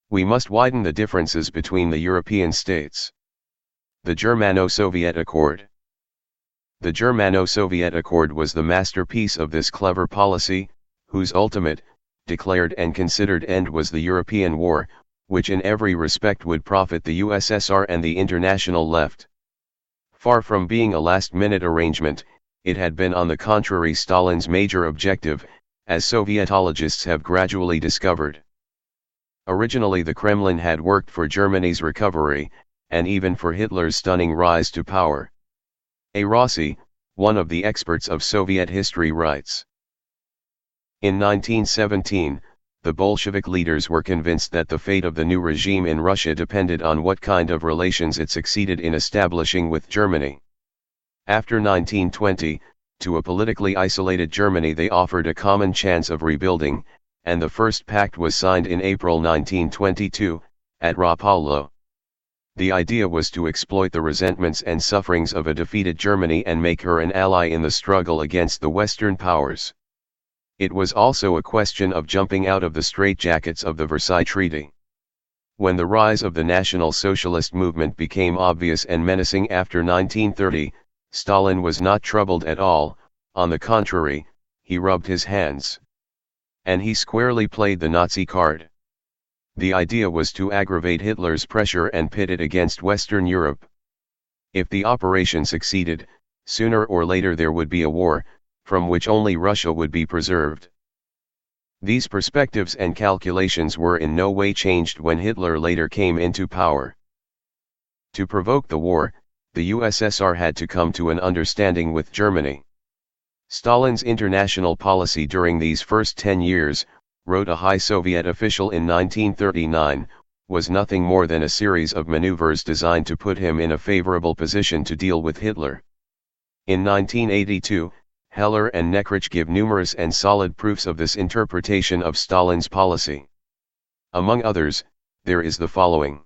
We must widen the differences between the European states. The Germano-Soviet Accord. The Germano-Soviet Accord was the masterpiece of this clever policy, whose ultimate, declared and considered end was the European war, which in every respect would profit the U S S R and the international left. Far from being a last-minute arrangement, it had been on the contrary Stalin's major objective, as Sovietologists have gradually discovered. Originally the Kremlin had worked for Germany's recovery, and even for Hitler's stunning rise to power. A. Rossi, one of the experts of Soviet history, writes, in nineteen seventeen, the Bolshevik leaders were convinced that the fate of the new regime in Russia depended on what kind of relations it succeeded in establishing with Germany. After nineteen twenty, to a politically isolated Germany they offered a common chance of rebuilding, and the first pact was signed in April nineteen twenty-two, at Rapallo. The idea was to exploit the resentments and sufferings of a defeated Germany and make her an ally in the struggle against the Western powers. It was also a question of jumping out of the straitjackets of the Versailles Treaty. When the rise of the National Socialist movement became obvious and menacing after nineteen thirty, Stalin was not troubled at all, on the contrary, he rubbed his hands. And he squarely played the Nazi card. The idea was to aggravate Hitler's pressure and pit it against Western Europe. If the operation succeeded, sooner or later there would be a war, from which only Russia would be preserved. These perspectives and calculations were in no way changed when Hitler later came into power. To provoke the war, the U S S R had to come to an understanding with Germany. Stalin's international policy during these first ten years, wrote a high Soviet official in nineteen thirty-nine, was nothing more than a series of maneuvers designed to put him in a favorable position to deal with Hitler. In nineteen eighty-two, Heller and Nekrich give numerous and solid proofs of this interpretation of Stalin's policy. Among others, there is the following.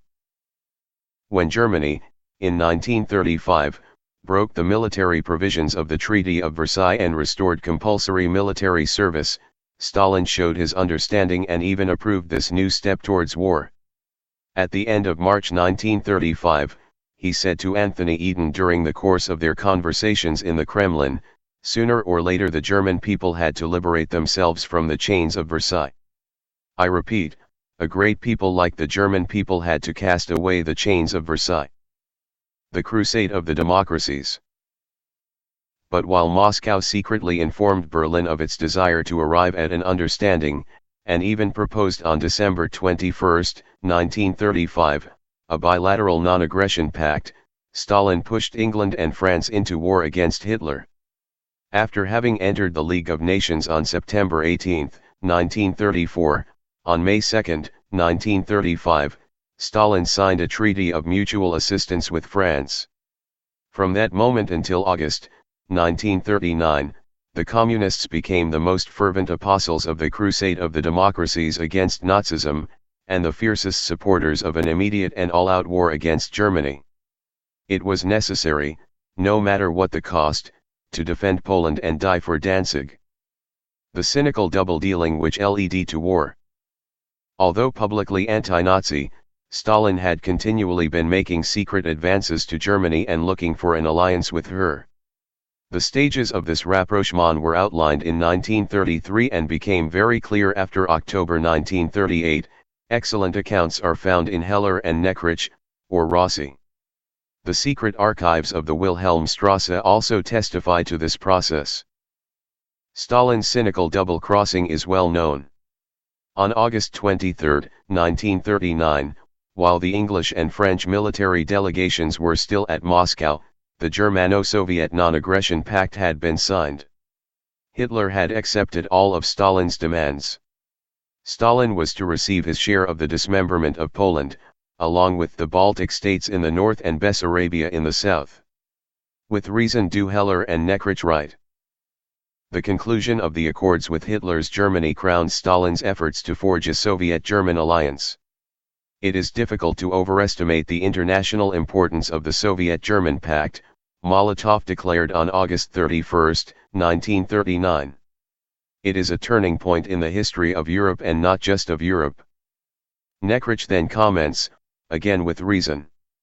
When Germany, in nineteen thirty-five, broke the military provisions of the Treaty of Versailles and restored compulsory military service, Stalin showed his understanding and even approved this new step towards war. At the end of March nineteen thirty-five, he said to Anthony Eden during the course of their conversations in the Kremlin, "Sooner or later the German people had to liberate themselves from the chains of Versailles. I repeat, a great people like the German people had to cast away the chains of Versailles." The Crusade of the Democracies. But while Moscow secretly informed Berlin of its desire to arrive at an understanding, and even proposed on December twenty-first, nineteen thirty-five, a bilateral non-aggression pact, Stalin pushed England and France into war against Hitler. After having entered the League of Nations on September eighteenth, nineteen thirty-four, on May second, nineteen thirty-five, Stalin signed a treaty of mutual assistance with France. From that moment until August nineteen thirty-nine, the Communists became the most fervent apostles of the Crusade of the Democracies against Nazism, and the fiercest supporters of an immediate and all-out war against Germany. It was necessary, no matter what the cost, to defend Poland and die for Danzig. The cynical double-dealing which led to war. Although publicly anti-Nazi, Stalin had continually been making secret advances to Germany and looking for an alliance with her. The stages of this rapprochement were outlined in nineteen thirty-three and became very clear after October nineteen thirty-eight. Excellent accounts are found in Heller and Nekrich, or Rossi. The secret archives of the Wilhelmstrasse also testify to this process. Stalin's cynical double-crossing is well known. On August twenty-third, nineteen thirty-nine, while the English and French military delegations were still at Moscow, the Germano-Soviet non-aggression pact had been signed. Hitler had accepted all of Stalin's demands. Stalin was to receive his share of the dismemberment of Poland, along with the Baltic states in the north and Bessarabia in the south. With reason do Heller and Nekrich write. The conclusion of the accords with Hitler's Germany crowned Stalin's efforts to forge a Soviet-German alliance. It is difficult to overestimate the international importance of the Soviet-German Pact, Molotov declared on August thirty-first, nineteen thirty-nine. It is a turning point in the history of Europe and not just of Europe. Nekrich then comments, again with reason.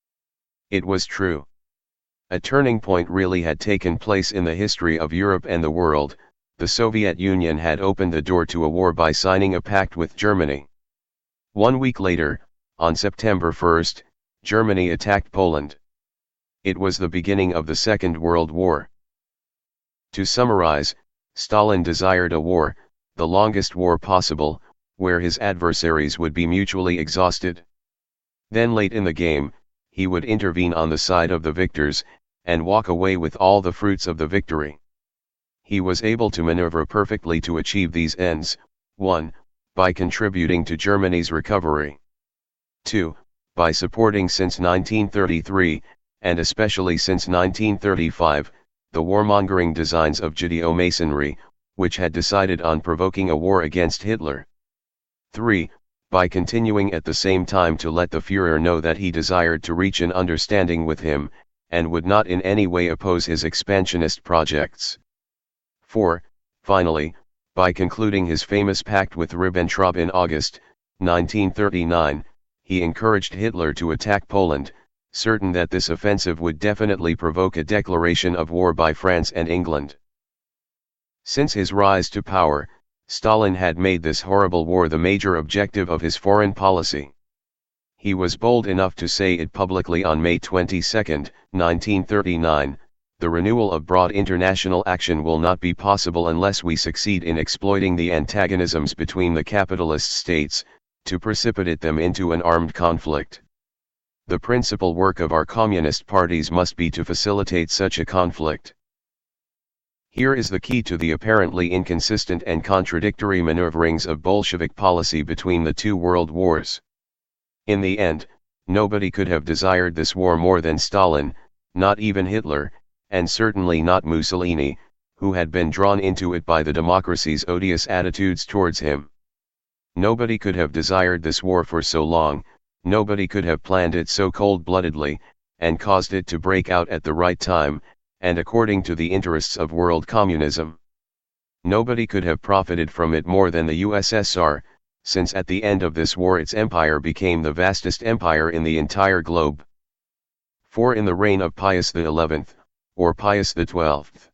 It was true. A turning point really had taken place in the history of Europe and the world. The Soviet Union had opened the door to a war by signing a pact with Germany. One week later, on September first, Germany attacked Poland. It was the beginning of the Second World War. To summarize, Stalin desired a war, the longest war possible, where his adversaries would be mutually exhausted. Then late in the game, he would intervene on the side of the victors, and walk away with all the fruits of the victory. He was able to maneuver perfectly to achieve these ends: one. By contributing to Germany's recovery. two. By supporting since nineteen thirty-three, and especially since nineteen thirty-five, the warmongering designs of Judeo-Masonry, which had decided on provoking a war against Hitler. three. By continuing at the same time to let the Führer know that he desired to reach an understanding with him, and would not in any way oppose his expansionist projects. four. Finally, by concluding his famous pact with Ribbentrop in August, nineteen thirty-nine, he encouraged Hitler to attack Poland, certain that this offensive would definitely provoke a declaration of war by France and England. Since his rise to power, Stalin had made this horrible war the major objective of his foreign policy. He was bold enough to say it publicly on May twenty-second, nineteen thirty-nine, "The renewal of broad international action will not be possible unless we succeed in exploiting the antagonisms between the capitalist states, to precipitate them into an armed conflict. The principal work of our communist parties must be to facilitate such a conflict." Here is the key to the apparently inconsistent and contradictory maneuverings of Bolshevik policy between the two world wars. In the end, nobody could have desired this war more than Stalin, not even Hitler, and certainly not Mussolini, who had been drawn into it by the democracy's odious attitudes towards him. Nobody could have desired this war for so long, nobody could have planned it so cold-bloodedly, and caused it to break out at the right time, and according to the interests of world communism. Nobody could have profited from it more than the U S S R, since at the end of this war its empire became the vastest empire in the entire globe. For in the reign of Pius the eleventh, or Pius the twelfth,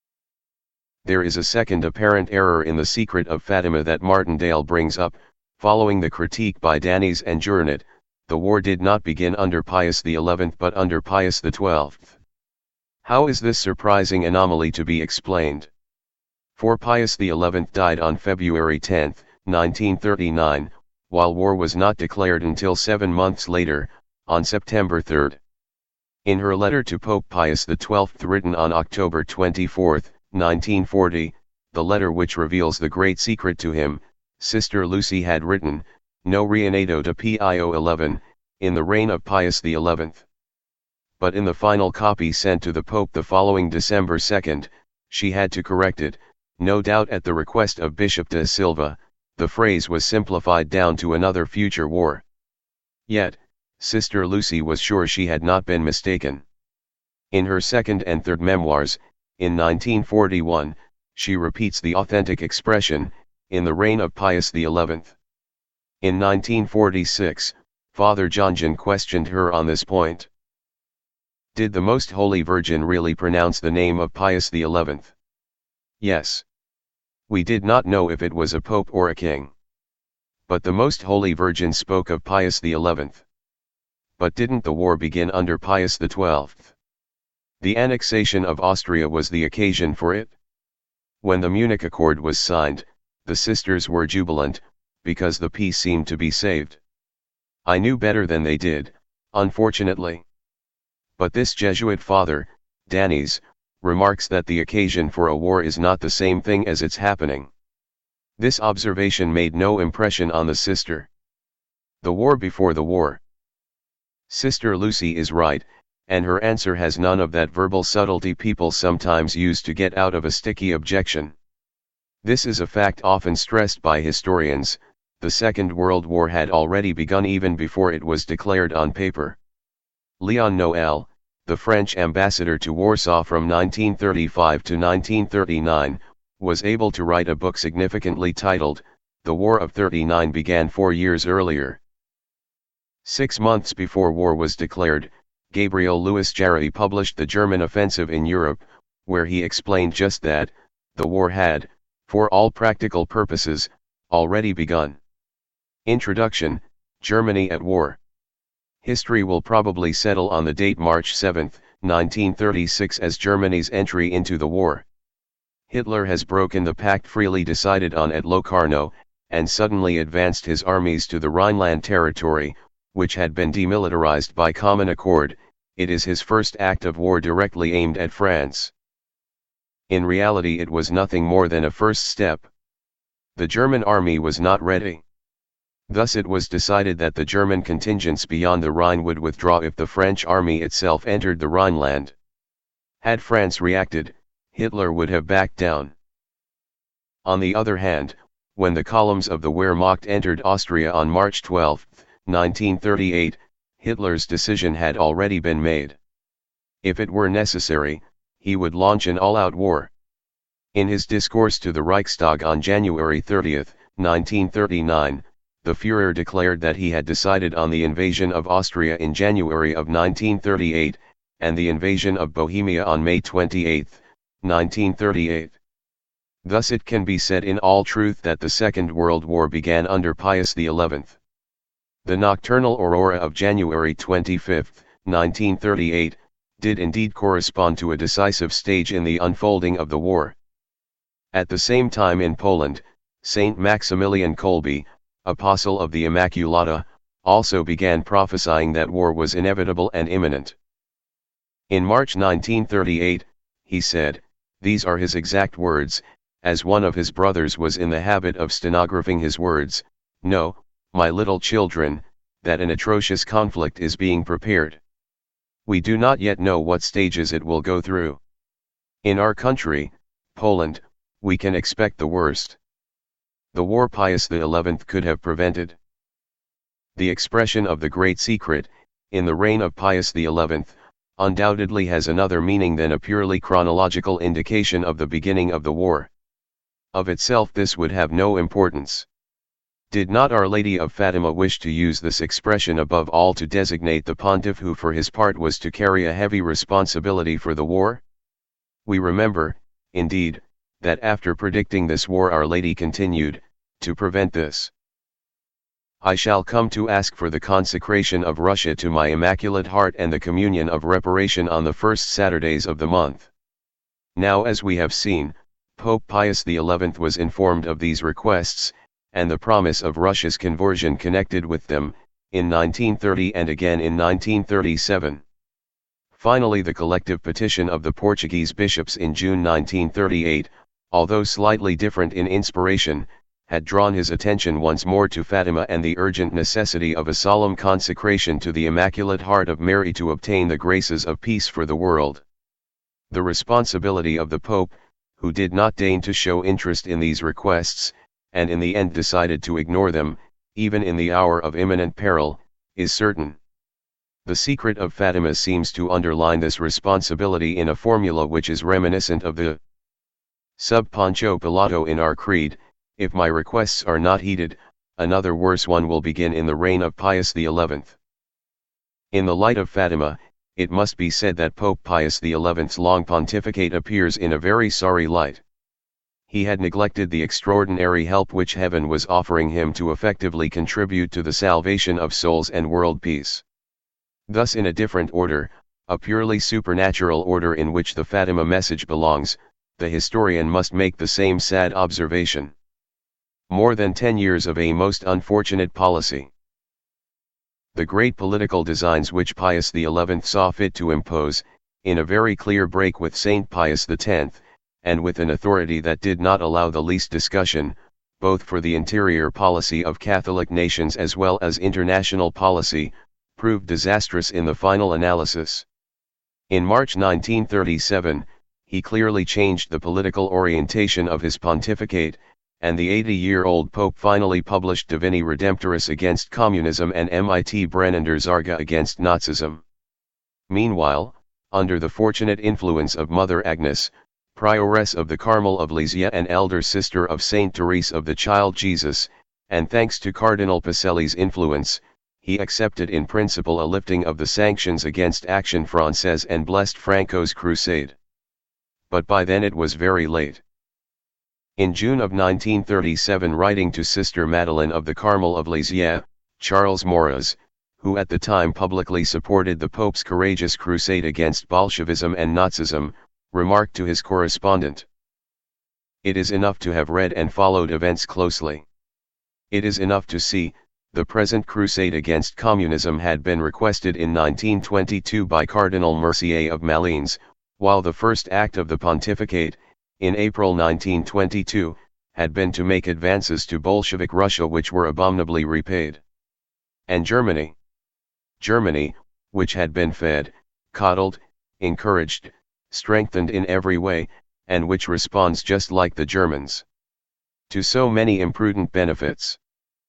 there is a second apparent error in the secret of Fatima that Martindale brings up, following the critique by Danes and Journet. The war did not begin under Pius the eleventh but under Pius the twelfth. How is this surprising anomaly to be explained? For Pius the eleventh died on February tenth, nineteen thirty-nine, while war was not declared until seven months later, on September third. In her letter to Pope Pius the twelfth written on October twenty-fourth, nineteen forty, the letter which reveals the great secret to him, Sister Lucy had written, "No Reinado de Pio eleven, in the reign of Pius the eleventh. But in the final copy sent to the Pope the following December second, she had to correct it, no doubt at the request of Bishop de Silva. The phrase was simplified down to another future war." Yet, Sister Lucy was sure she had not been mistaken. In her second and third memoirs, in nineteen forty-one, she repeats the authentic expression, "in the reign of Pius the eleventh. In nineteen forty-six, Father Janjan questioned her on this point. Did the Most Holy Virgin really pronounce the name of Pius the eleventh? Yes. We did not know if it was a pope or a king. But the Most Holy Virgin spoke of Pius the eleventh. But didn't the war begin under Pius the twelfth? The annexation of Austria was the occasion for it. When the Munich Accord was signed, the sisters were jubilant, because the peace seemed to be saved. I knew better than they did, unfortunately. But this Jesuit father, Danes, remarks that the occasion for a war is not the same thing as its happening. This observation made no impression on the sister. The war before the war. Sister Lucy is right, and her answer has none of that verbal subtlety people sometimes use to get out of a sticky objection. This is a fact often stressed by historians. The Second World War had already begun even before it was declared on paper. Leon Noel, the French ambassador to Warsaw from nineteen thirty-five to nineteen thirty-nine, was able to write a book significantly titled, "The War of thirty-nine Began Four Years Earlier." Six months before war was declared, Gabriel Louis Jarry published The German Offensive in Europe, where he explained just that, the war had, for all practical purposes, already begun. Introduction, Germany at War. History will probably settle on the date March seventh, nineteen thirty-six as Germany's entry into the war. Hitler has broken the pact freely decided on at Locarno, and suddenly advanced his armies to the Rhineland territory, which had been demilitarized by common accord. It is his first act of war directly aimed at France. In reality it was nothing more than a first step. The German army was not ready. Thus it was decided that the German contingents beyond the Rhine would withdraw if the French army itself entered the Rhineland. Had France reacted, Hitler would have backed down. On the other hand, when the columns of the Wehrmacht entered Austria on March twelfth, nineteen thirty-eight, Hitler's decision had already been made. If it were necessary, he would launch an all-out war. In his discourse to the Reichstag on January thirtieth, nineteen thirty-nine, the Führer declared that he had decided on the invasion of Austria in January of nineteen thirty-eight, and the invasion of Bohemia on May twenty-eighth, nineteen thirty-eight. Thus it can be said in all truth that the Second World War began under Pius the eleventh. The nocturnal aurora of January twenty-fifth, nineteen thirty-eight, did indeed correspond to a decisive stage in the unfolding of the war. At the same time in Poland, Saint Maximilian Kolbe, apostle of the Immaculata, also began prophesying that war was inevitable and imminent. In March nineteen thirty-eight, he said, these are his exact words, as one of his brothers was in the habit of stenographing his words, "No, my little children, that an atrocious conflict is being prepared. We do not yet know what stages it will go through. In our country, Poland, we can expect the worst." The war Pius the eleventh could have prevented. The expression of the great secret, in the reign of Pius the eleventh, undoubtedly has another meaning than a purely chronological indication of the beginning of the war. Of itself this would have no importance. Did not Our Lady of Fatima wish to use this expression above all to designate the pontiff who for his part was to carry a heavy responsibility for the war? We remember, indeed, that after predicting this war Our Lady continued, to prevent this, I shall come to ask for the consecration of Russia to my Immaculate Heart and the communion of reparation on the first Saturdays of the month. Now as we have seen, Pope Pius the eleventh was informed of these requests, and the promise of Russia's conversion connected with them, in nineteen thirty and again in nineteen thirty-seven. Finally the collective petition of the Portuguese bishops in June nineteen thirty-eight, although slightly different in inspiration, had drawn his attention once more to Fatima and the urgent necessity of a solemn consecration to the Immaculate Heart of Mary to obtain the graces of peace for the world. The responsibility of the Pope, who did not deign to show interest in these requests, and in the end decided to ignore them, even in the hour of imminent peril, is certain. The secret of Fatima seems to underline this responsibility in a formula which is reminiscent of the Sub Poncio Pilato in our creed, if my requests are not heeded, another worse one will begin in the reign of Pius the eleventh. In the light of Fatima, it must be said that Pope Pius the eleventh's long pontificate appears in a very sorry light. He had neglected the extraordinary help which heaven was offering him to effectively contribute to the salvation of souls and world peace. Thus in a different order, a purely supernatural order in which the Fatima message belongs, the historian must make the same sad observation. More than ten years of a most unfortunate policy. The great political designs which Pius the eleventh saw fit to impose, in a very clear break with Saint Pius the tenth, and with an authority that did not allow the least discussion, both for the interior policy of Catholic nations as well as international policy, proved disastrous in the final analysis. In March nineteen thirty-seven, he clearly changed the political orientation of his pontificate, and the eighty-year-old Pope finally published Divini Redemptoris against communism and Mit Brennender Zarga against Nazism. Meanwhile, under the fortunate influence of Mother Agnes, Prioress of the Carmel of Lisieux and elder sister of Saint Therese of the Child Jesus, and thanks to Cardinal Pacelli's influence, he accepted in principle a lifting of the sanctions against Action Française and blessed Franco's crusade. But by then it was very late. In June of nineteen thirty-seven, writing to Sister Madeleine of the Carmel of Lisieux, Charles Maurras, who at the time publicly supported the Pope's courageous crusade against Bolshevism and Nazism, remarked to his correspondent, "It is enough to have read and followed events closely. It is enough to see, the present crusade against communism had been requested in nineteen twenty-two by Cardinal Mercier of Malines, while the first act of the pontificate, in April nineteen twenty-two, had been to make advances to Bolshevik Russia which were abominably repaid. And Germany, Germany, which had been fed, coddled, encouraged, strengthened in every way, and which responds just like the Germans to so many imprudent benefits.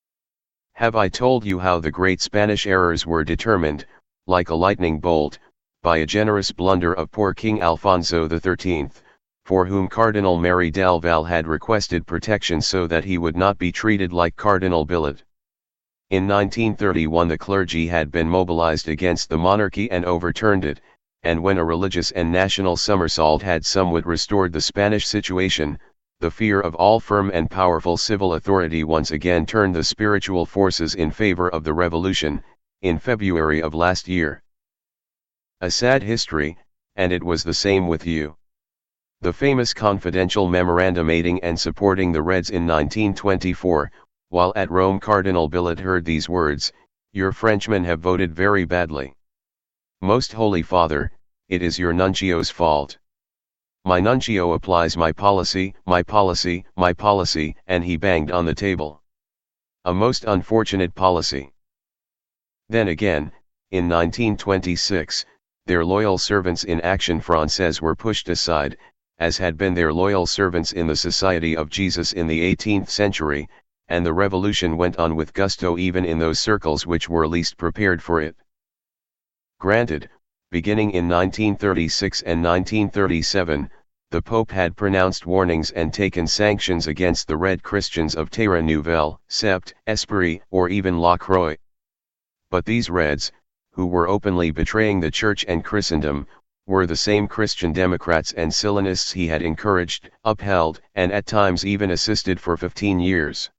Have I told you how the great Spanish errors were determined, like a lightning bolt, by a generous blunder of poor King Alfonso the thirteenth, for whom Cardinal Mary Dalval had requested protection so that he would not be treated like Cardinal Billet. In nineteen thirty-one the clergy had been mobilized against the monarchy and overturned it, and when a religious and national somersault had somewhat restored the Spanish situation, the fear of all firm and powerful civil authority once again turned the spiritual forces in favor of the revolution, in February of last year. A sad history, and it was the same with you. The famous confidential memorandum aiding and supporting the Reds in nineteen twenty-four, while at Rome Cardinal Billet heard these words, "Your Frenchmen have voted very badly. Most Holy Father, it is your nuncio's fault. My nuncio applies my policy, my policy, my policy," and he banged on the table. A most unfortunate policy. Then again, in nineteen twenty-six, their loyal servants in Action Française were pushed aside, as had been their loyal servants in the Society of Jesus in the eighteenth century, and the revolution went on with gusto even in those circles which were least prepared for it. Granted, beginning in nineteen thirty-six and nineteen thirty-seven, the Pope had pronounced warnings and taken sanctions against the Red Christians of Terra Nouvelle, Sept, Esprit, or even La Croix. But these Reds, who were openly betraying the Church and Christendom, were the same Christian Democrats and Silenists he had encouraged, upheld, and at times even assisted for fifteen years.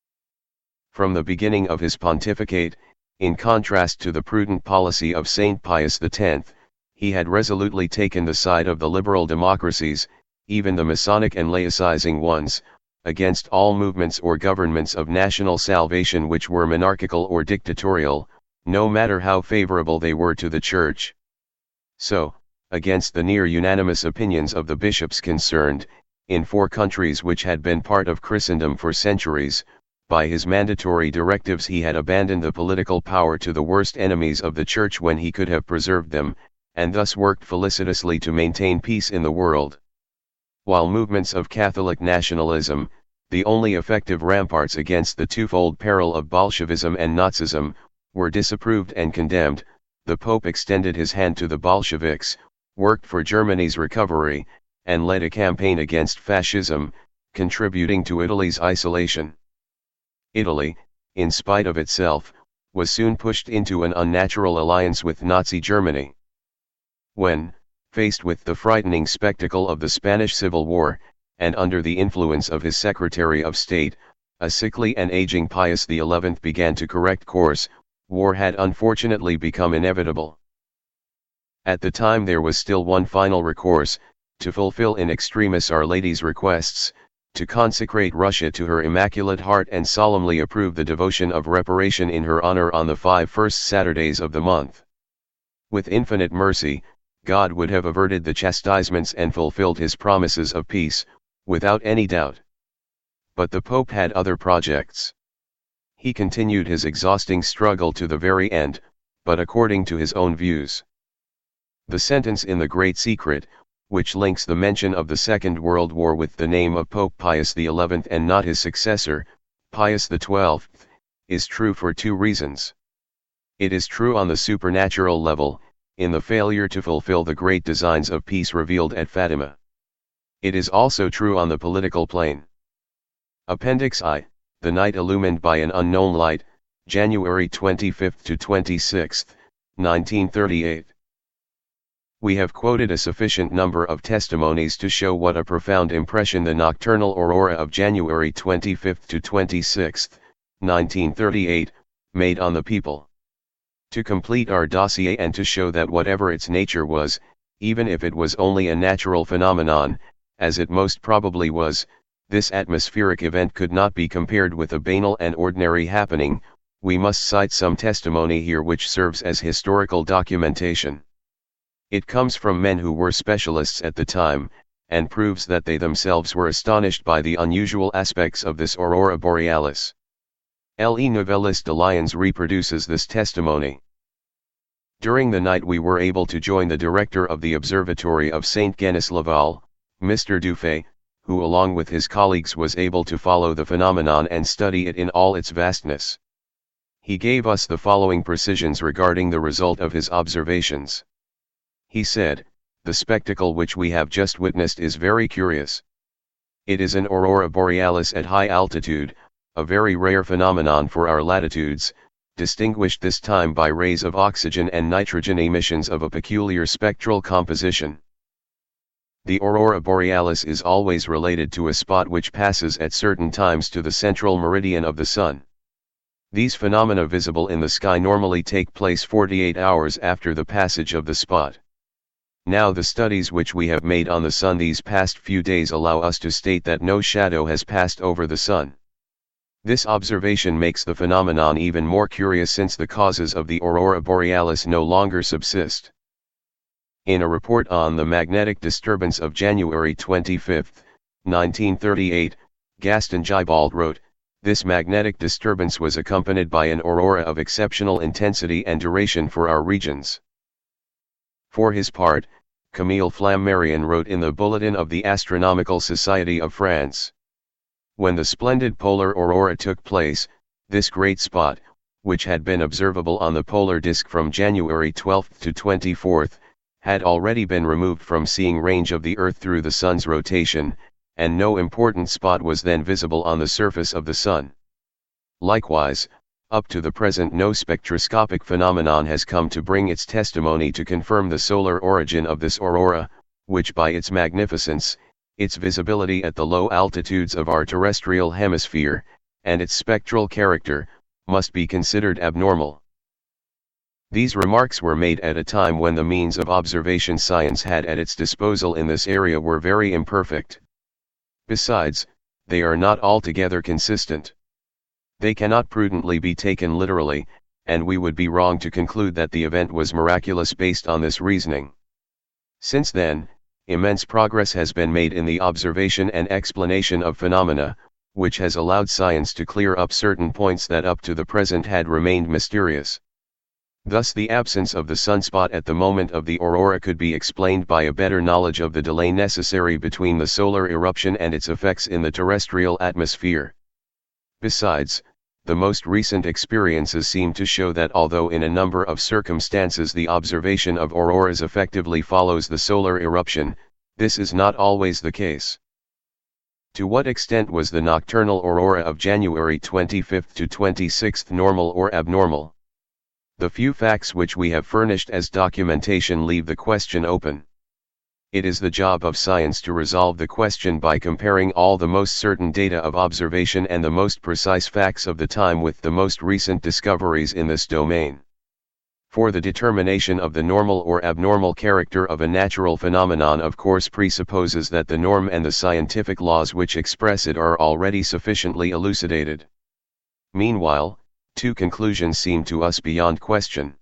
From the beginning of his pontificate, in contrast to the prudent policy of Saint Pius the tenth, he had resolutely taken the side of the liberal democracies, even the Masonic and laicizing ones, against all movements or governments of national salvation which were monarchical or dictatorial, no matter how favorable they were to the Church. So, against the near unanimous opinions of the bishops concerned, in four countries which had been part of Christendom for centuries, by his mandatory directives he had abandoned the political power to the worst enemies of the Church when he could have preserved them, and thus worked felicitously to maintain peace in the world. While movements of Catholic nationalism, the only effective ramparts against the twofold peril of Bolshevism and Nazism, were disapproved and condemned, the Pope extended his hand to the Bolsheviks, worked for Germany's recovery, and led a campaign against fascism, contributing to Italy's isolation. Italy, in spite of itself, was soon pushed into an unnatural alliance with Nazi Germany. When, faced with the frightening spectacle of the Spanish Civil War, and under the influence of his Secretary of State, a sickly and aging Pius the eleventh began to correct course, war had unfortunately become inevitable. At the time there was still one final recourse, to fulfill in extremis Our Lady's requests, to consecrate Russia to her Immaculate Heart and solemnly approve the devotion of reparation in her honor on the five first Saturdays of the month. With infinite mercy, God would have averted the chastisements and fulfilled his promises of peace, without any doubt. But the Pope had other projects. He continued his exhausting struggle to the very end, but according to his own views. The sentence in the Great Secret, which links the mention of the Second World War with the name of Pope Pius the eleventh and not his successor, Pius the twelfth, is true for two reasons. It is true on the supernatural level, in the failure to fulfill the great designs of peace revealed at Fatima. It is also true on the political plane. Appendix I, the night illumined by an unknown light, January twenty-fifth to twenty-sixth, nineteen thirty-eight. We have quoted a sufficient number of testimonies to show what a profound impression the nocturnal aurora of January twenty-fifth to twenty-sixth, nineteen thirty-eight, made on the people. To complete our dossier and to show that whatever its nature was, even if it was only a natural phenomenon, as it most probably was, this atmospheric event could not be compared with a banal and ordinary happening, we must cite some testimony here which serves as historical documentation. It comes from men who were specialists at the time, and proves that they themselves were astonished by the unusual aspects of this aurora borealis. Le Nouvelliste de Lyons reproduces this testimony. During the night we were able to join the director of the Observatory of Saint Genis-Laval, Mister Dufay, who along with his colleagues was able to follow the phenomenon and study it in all its vastness. He gave us the following precisions regarding the result of his observations. He said, "The spectacle which we have just witnessed is very curious. It is an aurora borealis at high altitude, a very rare phenomenon for our latitudes, distinguished this time by rays of oxygen and nitrogen emissions of a peculiar spectral composition. The aurora borealis is always related to a spot which passes at certain times to the central meridian of the sun. These phenomena visible in the sky normally take place forty-eight hours after the passage of the spot. Now the studies which we have made on the sun these past few days allow us to state that no shadow has passed over the sun. This observation makes the phenomenon even more curious since the causes of the aurora borealis no longer subsist." In a report on the magnetic disturbance of January twenty-fifth, nineteen thirty-eight, Gaston Gibault wrote, "This magnetic disturbance was accompanied by an aurora of exceptional intensity and duration for our regions." For his part, Camille Flammarion wrote in the Bulletin of the Astronomical Society of France, "When the splendid polar aurora took place, this great spot, which had been observable on the polar disk from January twelfth to twenty-fourth, had already been removed from seeing range of the Earth through the Sun's rotation, and no important spot was then visible on the surface of the Sun. Likewise, up to the present no spectroscopic phenomenon has come to bring its testimony to confirm the solar origin of this aurora, which by its magnificence, its visibility at the low altitudes of our terrestrial hemisphere, and its spectral character, must be considered abnormal." These remarks were made at a time when the means of observation science had at its disposal in this area were very imperfect. Besides, they are not altogether consistent. They cannot prudently be taken literally, and we would be wrong to conclude that the event was miraculous based on this reasoning. Since then, immense progress has been made in the observation and explanation of phenomena, which has allowed science to clear up certain points that up to the present had remained mysterious. Thus the absence of the sunspot at the moment of the aurora could be explained by a better knowledge of the delay necessary between the solar eruption and its effects in the terrestrial atmosphere. Besides, the most recent experiences seem to show that although in a number of circumstances the observation of auroras effectively follows the solar eruption, this is not always the case. To what extent was the nocturnal aurora of January twenty-fifth to twenty-sixth normal or abnormal? The few facts which we have furnished as documentation leave the question open. It is the job of science to resolve the question by comparing all the most certain data of observation and the most precise facts of the time with the most recent discoveries in this domain. For the determination of the normal or abnormal character of a natural phenomenon of course presupposes that the norm and the scientific laws which express it are already sufficiently elucidated. Meanwhile, two conclusions seem to us beyond question.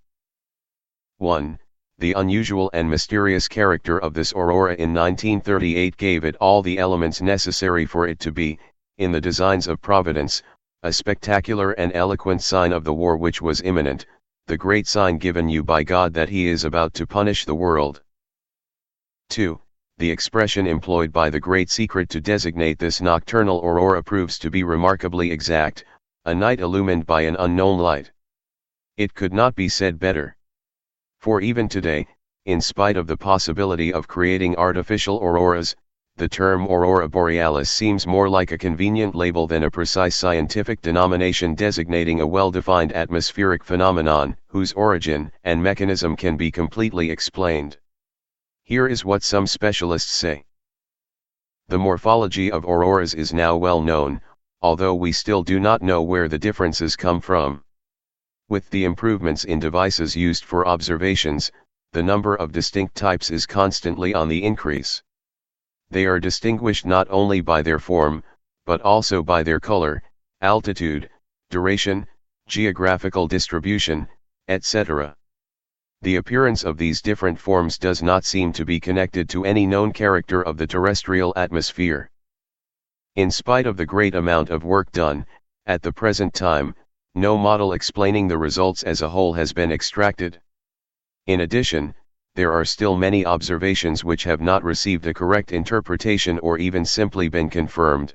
one. The unusual and mysterious character of this aurora in nineteen thirty-eight gave it all the elements necessary for it to be, in the designs of Providence, a spectacular and eloquent sign of the war which was imminent, the great sign given you by God that He is about to punish the world. two. The expression employed by the Great Secret to designate this nocturnal aurora proves to be remarkably exact, a night illumined by an unknown light. It could not be said better. For even today, in spite of the possibility of creating artificial auroras, the term aurora borealis seems more like a convenient label than a precise scientific denomination designating a well-defined atmospheric phenomenon, whose origin and mechanism can be completely explained. Here is what some specialists say. The morphology of auroras is now well known, although we still do not know where the differences come from. With the improvements in devices used for observations, the number of distinct types is constantly on the increase. They are distinguished not only by their form, but also by their color, altitude, duration, geographical distribution, et cetera. The appearance of these different forms does not seem to be connected to any known character of the terrestrial atmosphere. In spite of the great amount of work done, at the present time, no model explaining the results as a whole has been extracted. In addition, there are still many observations which have not received a correct interpretation or even simply been confirmed.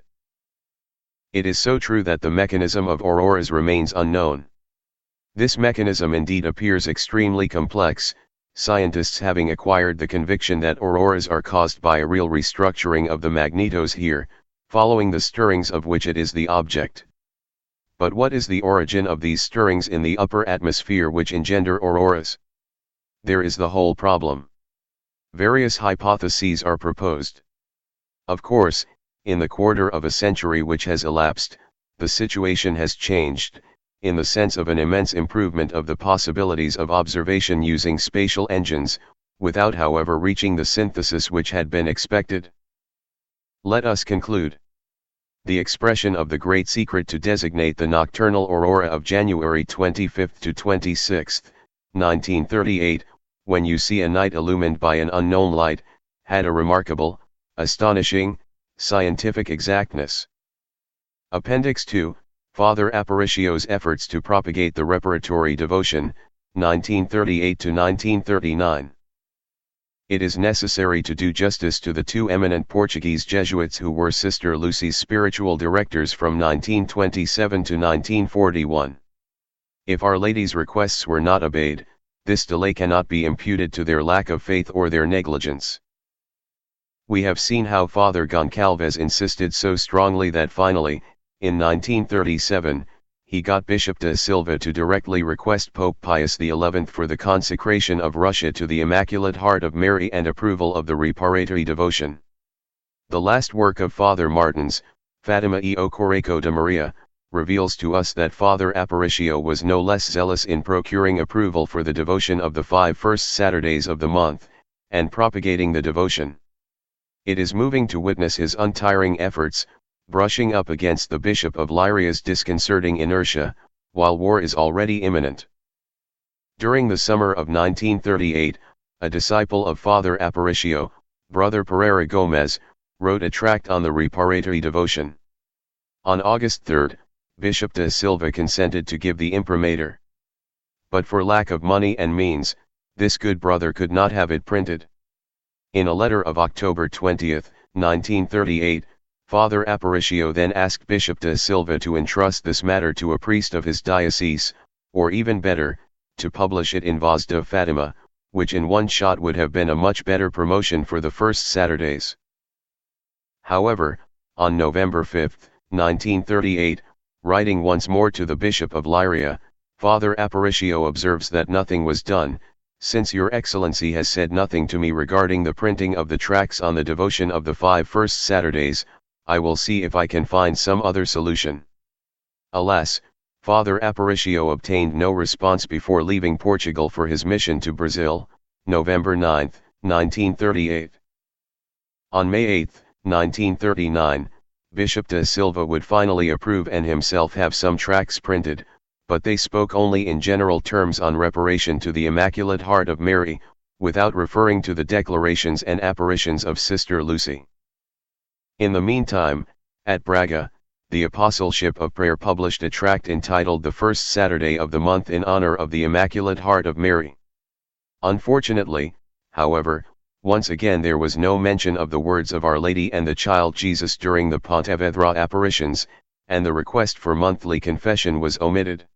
It is so true that the mechanism of auroras remains unknown. This mechanism indeed appears extremely complex, scientists having acquired the conviction that auroras are caused by a real restructuring of the magnetosphere, following the stirrings of which it is the object. But what is the origin of these stirrings in the upper atmosphere which engender auroras? There is the whole problem. Various hypotheses are proposed. Of course, in the quarter of a century which has elapsed, the situation has changed, in the sense of an immense improvement of the possibilities of observation using spatial engines, without however reaching the synthesis which had been expected. Let us conclude. The expression of the great secret to designate the nocturnal aurora of January twenty-fifth to twenty-sixth, nineteen thirty-eight, when you see a night illumined by an unknown light, had a remarkable, astonishing, scientific exactness. Appendix two, Father Apparicio's efforts to propagate the reparatory devotion, nineteen thirty-eight to nineteen thirty-nine. It is necessary to do justice to the two eminent Portuguese Jesuits who were Sister Lucy's spiritual directors from nineteen twenty-seven to nineteen forty-one. If Our Lady's requests were not obeyed, this delay cannot be imputed to their lack of faith or their negligence. We have seen how Father Goncalves insisted so strongly that finally, in nineteen thirty-seven, he got Bishop da Silva to directly request Pope Pius the eleventh for the consecration of Russia to the Immaculate Heart of Mary and approval of the reparatory devotion. The last work of Father Martins, Fatima e o Coraco de Maria, reveals to us that Father Aparicio was no less zealous in procuring approval for the devotion of the five first Saturdays of the month, and propagating the devotion. It is moving to witness his untiring efforts, brushing up against the Bishop of Liria's disconcerting inertia, while war is already imminent. During the summer of nineteen thirty-eight, a disciple of Father Aparicio, Brother Pereira Gomez, wrote a tract on the reparatory devotion. On August third, Bishop da Silva consented to give the imprimatur. But for lack of money and means, this good brother could not have it printed. In a letter of October twentieth, nineteen thirty-eight, Father Aparicio then asked Bishop da Silva to entrust this matter to a priest of his diocese, or even better, to publish it in Voz de Fatima, which in one shot would have been a much better promotion for the first Saturdays. However, on November fifth, nineteen thirty-eight, writing once more to the Bishop of Liria, Father Aparicio observes that nothing was done, since Your Excellency has said nothing to me regarding the printing of the tracts on the devotion of the five first Saturdays. I will see if I can find some other solution. Alas, Father Aparicio obtained no response before leaving Portugal for his mission to Brazil, November ninth, nineteen thirty-eight. On May eighth, nineteen thirty-nine, Bishop da Silva would finally approve and himself have some tracts printed, but they spoke only in general terms on reparation to the Immaculate Heart of Mary, without referring to the declarations and apparitions of Sister Lucy. In the meantime, at Braga, the Apostleship of Prayer published a tract entitled The First Saturday of the Month in honor of the Immaculate Heart of Mary. Unfortunately, however, once again there was no mention of the words of Our Lady and the Child Jesus during the Pontevedra apparitions, and the request for monthly confession was omitted.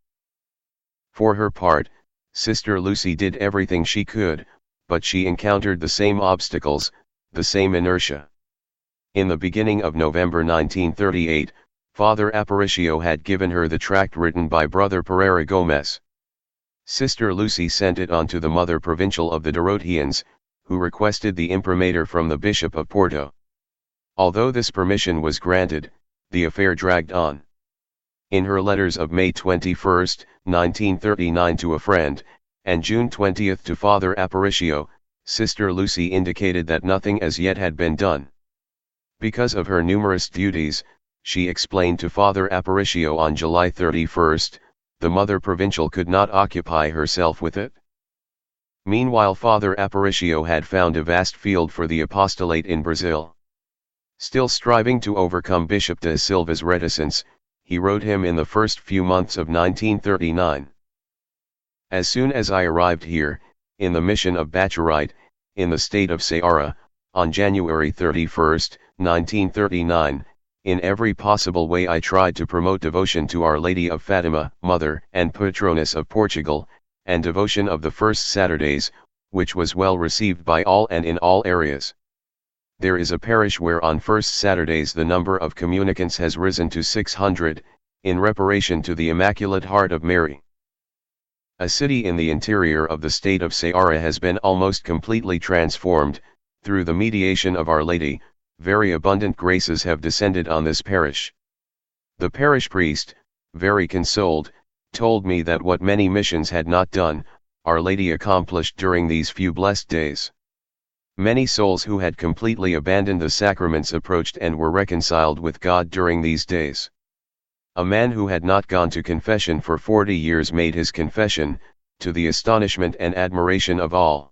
For her part, Sister Lucy did everything she could, but she encountered the same obstacles, the same inertia. In the beginning of November nineteen thirty-eight, Father Aparicio had given her the tract written by Brother Pereira Gomez. Sister Lucy sent it on to the Mother Provincial of the Dorotheans, who requested the imprimatur from the Bishop of Porto. Although this permission was granted, the affair dragged on. In her letters of May twenty-first, nineteen thirty-nine to a friend, and June twentieth to Father Aparicio, Sister Lucy indicated that nothing as yet had been done. Because of her numerous duties, she explained to Father Aparicio on July thirty-first, the Mother Provincial could not occupy herself with it. Meanwhile, Father Aparicio had found a vast field for the apostolate in Brazil. Still striving to overcome Bishop da Silva's reticence, he wrote him in the first few months of nineteen thirty-nine. As soon as I arrived here, in the mission of Baturite, in the state of Ceará, on January thirty-first, nineteen thirty-nine, in every possible way I tried to promote devotion to Our Lady of Fatima, Mother and Patroness of Portugal, and devotion of the first Saturdays, which was well received by all and in all areas. There is a parish where on first Saturdays the number of communicants has risen to six hundred, in reparation to the Immaculate Heart of Mary. A city in the interior of the state of Ceará has been almost completely transformed. Through the mediation of Our Lady, very abundant graces have descended on this parish. The parish priest, very consoled, told me that what many missions had not done, Our Lady accomplished during these few blessed days. Many souls who had completely abandoned the sacraments approached and were reconciled with God during these days. A man who had not gone to confession for forty years made his confession, to the astonishment and admiration of all.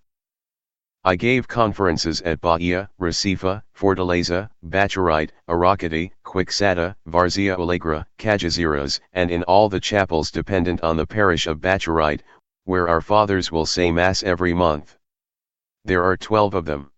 I gave conferences at Bahia, Recife, Fortaleza, Baturite, Aracati, Quixada, Varzea Alegre, Cajazeiras, and in all the chapels dependent on the parish of Baturite, where our fathers will say Mass every month. There are twelve of them.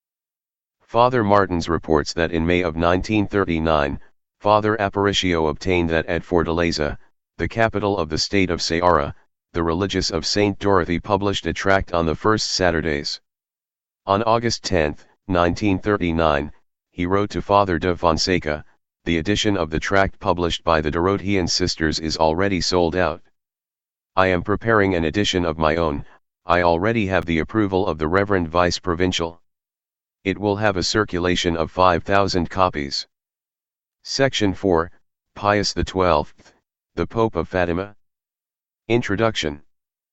Father Martins reports that in May of nineteen thirty-nine, Father Aparicio obtained that at Fortaleza, the capital of the state of Ceará, the religious of Saint Dorothy published a tract on the first Saturdays. On August tenth, nineteen thirty-nine, he wrote to Father de Fonseca, "The edition of the tract published by the Dorothean Sisters is already sold out. I am preparing an edition of my own. I already have the approval of the Reverend Vice Provincial. It will have a circulation of five thousand copies." Section four, Pius the twelfth, the Pope of Fatima. Introduction.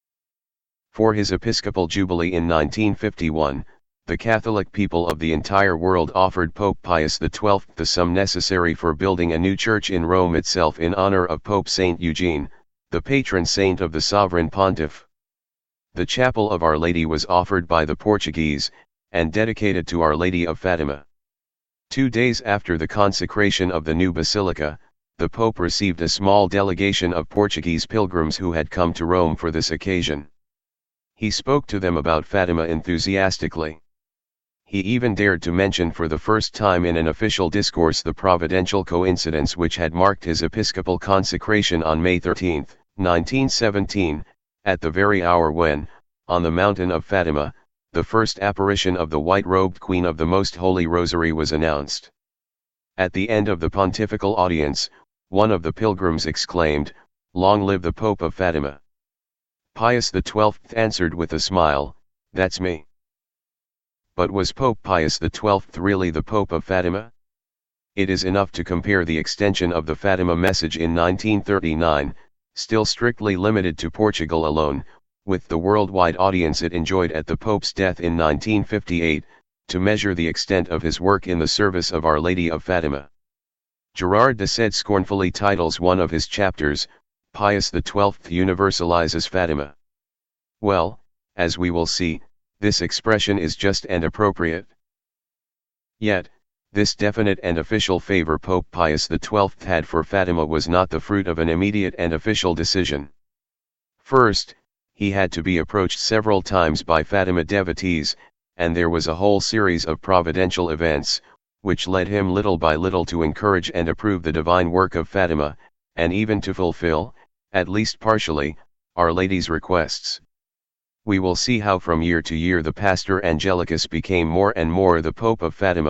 For his episcopal jubilee in nineteen fifty-one, the Catholic people of the entire world offered Pope Pius the twelfth the sum necessary for building a new church in Rome itself in honor of Pope Saint Eugene, the patron saint of the sovereign pontiff. The chapel of Our Lady was offered by the Portuguese, and dedicated to Our Lady of Fatima. Two days after the consecration of the new basilica, the Pope received a small delegation of Portuguese pilgrims who had come to Rome for this occasion. He spoke to them about Fatima enthusiastically. He even dared to mention for the first time in an official discourse the providential coincidence which had marked his episcopal consecration on May thirteenth, nineteen seventeen, at the very hour when, on the mountain of Fatima, the first apparition of the white-robed Queen of the Most Holy Rosary was announced. At the end of the pontifical audience, one of the pilgrims exclaimed, "Long live the Pope of Fatima!" Pius the twelfth answered with a smile, "That's me." But was Pope Pius the twelfth really the Pope of Fatima? It is enough to compare the extension of the Fatima message in nineteen thirty-nine, still strictly limited to Portugal alone, with the worldwide audience it enjoyed at the Pope's death in nineteen fifty-eight, to measure the extent of his work in the service of Our Lady of Fatima. Gerard de Sede scornfully titles one of his chapters, "Pius the twelfth Universalizes Fatima." Well, as we will see, this expression is just and appropriate. Yet, this definite and official favor Pope Pius the twelfth had for Fatima was not the fruit of an immediate and official decision. First, he had to be approached several times by Fatima devotees, and there was a whole series of providential events, which led him little by little to encourage and approve the divine work of Fatima, and even to fulfill, at least partially, Our Lady's requests. We will see how from year to year the Pastor Angelicus became more and more the Pope of Fatima,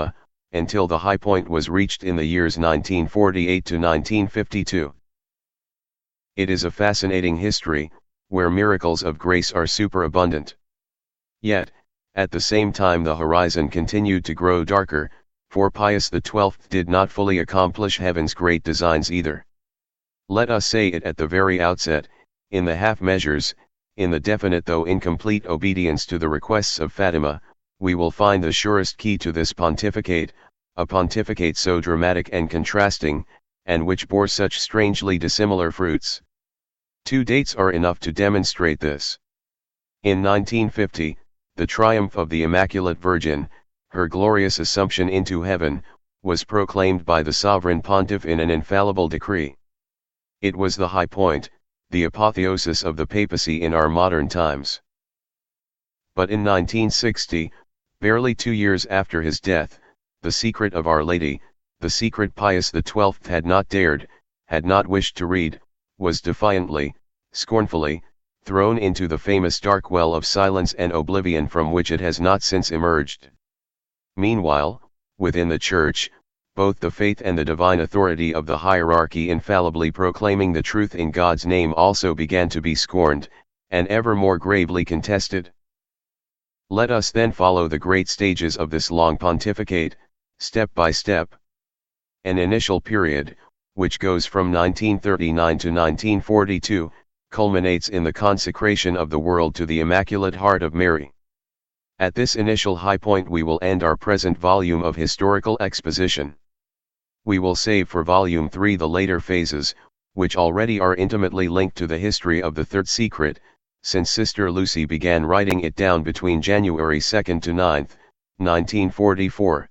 until the high point was reached in the years nineteen forty-eight to nineteen fifty-two. It is a fascinating history, where miracles of grace are superabundant. Yet, at the same time the horizon continued to grow darker, for Pius the twelfth did not fully accomplish heaven's great designs either. Let us say it at the very outset, in the half measures, in the definite though incomplete obedience to the requests of Fatima, we will find the surest key to this pontificate, a pontificate so dramatic and contrasting, and which bore such strangely dissimilar fruits. Two dates are enough to demonstrate this. In nineteen fifty, the triumph of the Immaculate Virgin, her glorious assumption into heaven, was proclaimed by the Sovereign Pontiff in an infallible decree. It was the high point, the apotheosis of the papacy in our modern times. But in nineteen sixty, barely two years after his death, the secret of Our Lady, the secret Pius the twelfth had not dared, had not wished to read, was defiantly, scornfully, thrown into the famous dark well of silence and oblivion from which it has not since emerged. Meanwhile, within the Church, both the faith and the divine authority of the hierarchy infallibly proclaiming the truth in God's name also began to be scorned, and ever more gravely contested. Let us then follow the great stages of this long pontificate, step by step. An initial period, which goes from nineteen thirty-nine to nineteen forty-two, culminates in the consecration of the world to the Immaculate Heart of Mary. At this initial high point we will end our present volume of historical exposition. We will save for volume three the later phases, which already are intimately linked to the history of the third secret, since Sister Lucy began writing it down between January second to ninth, nineteen forty-four.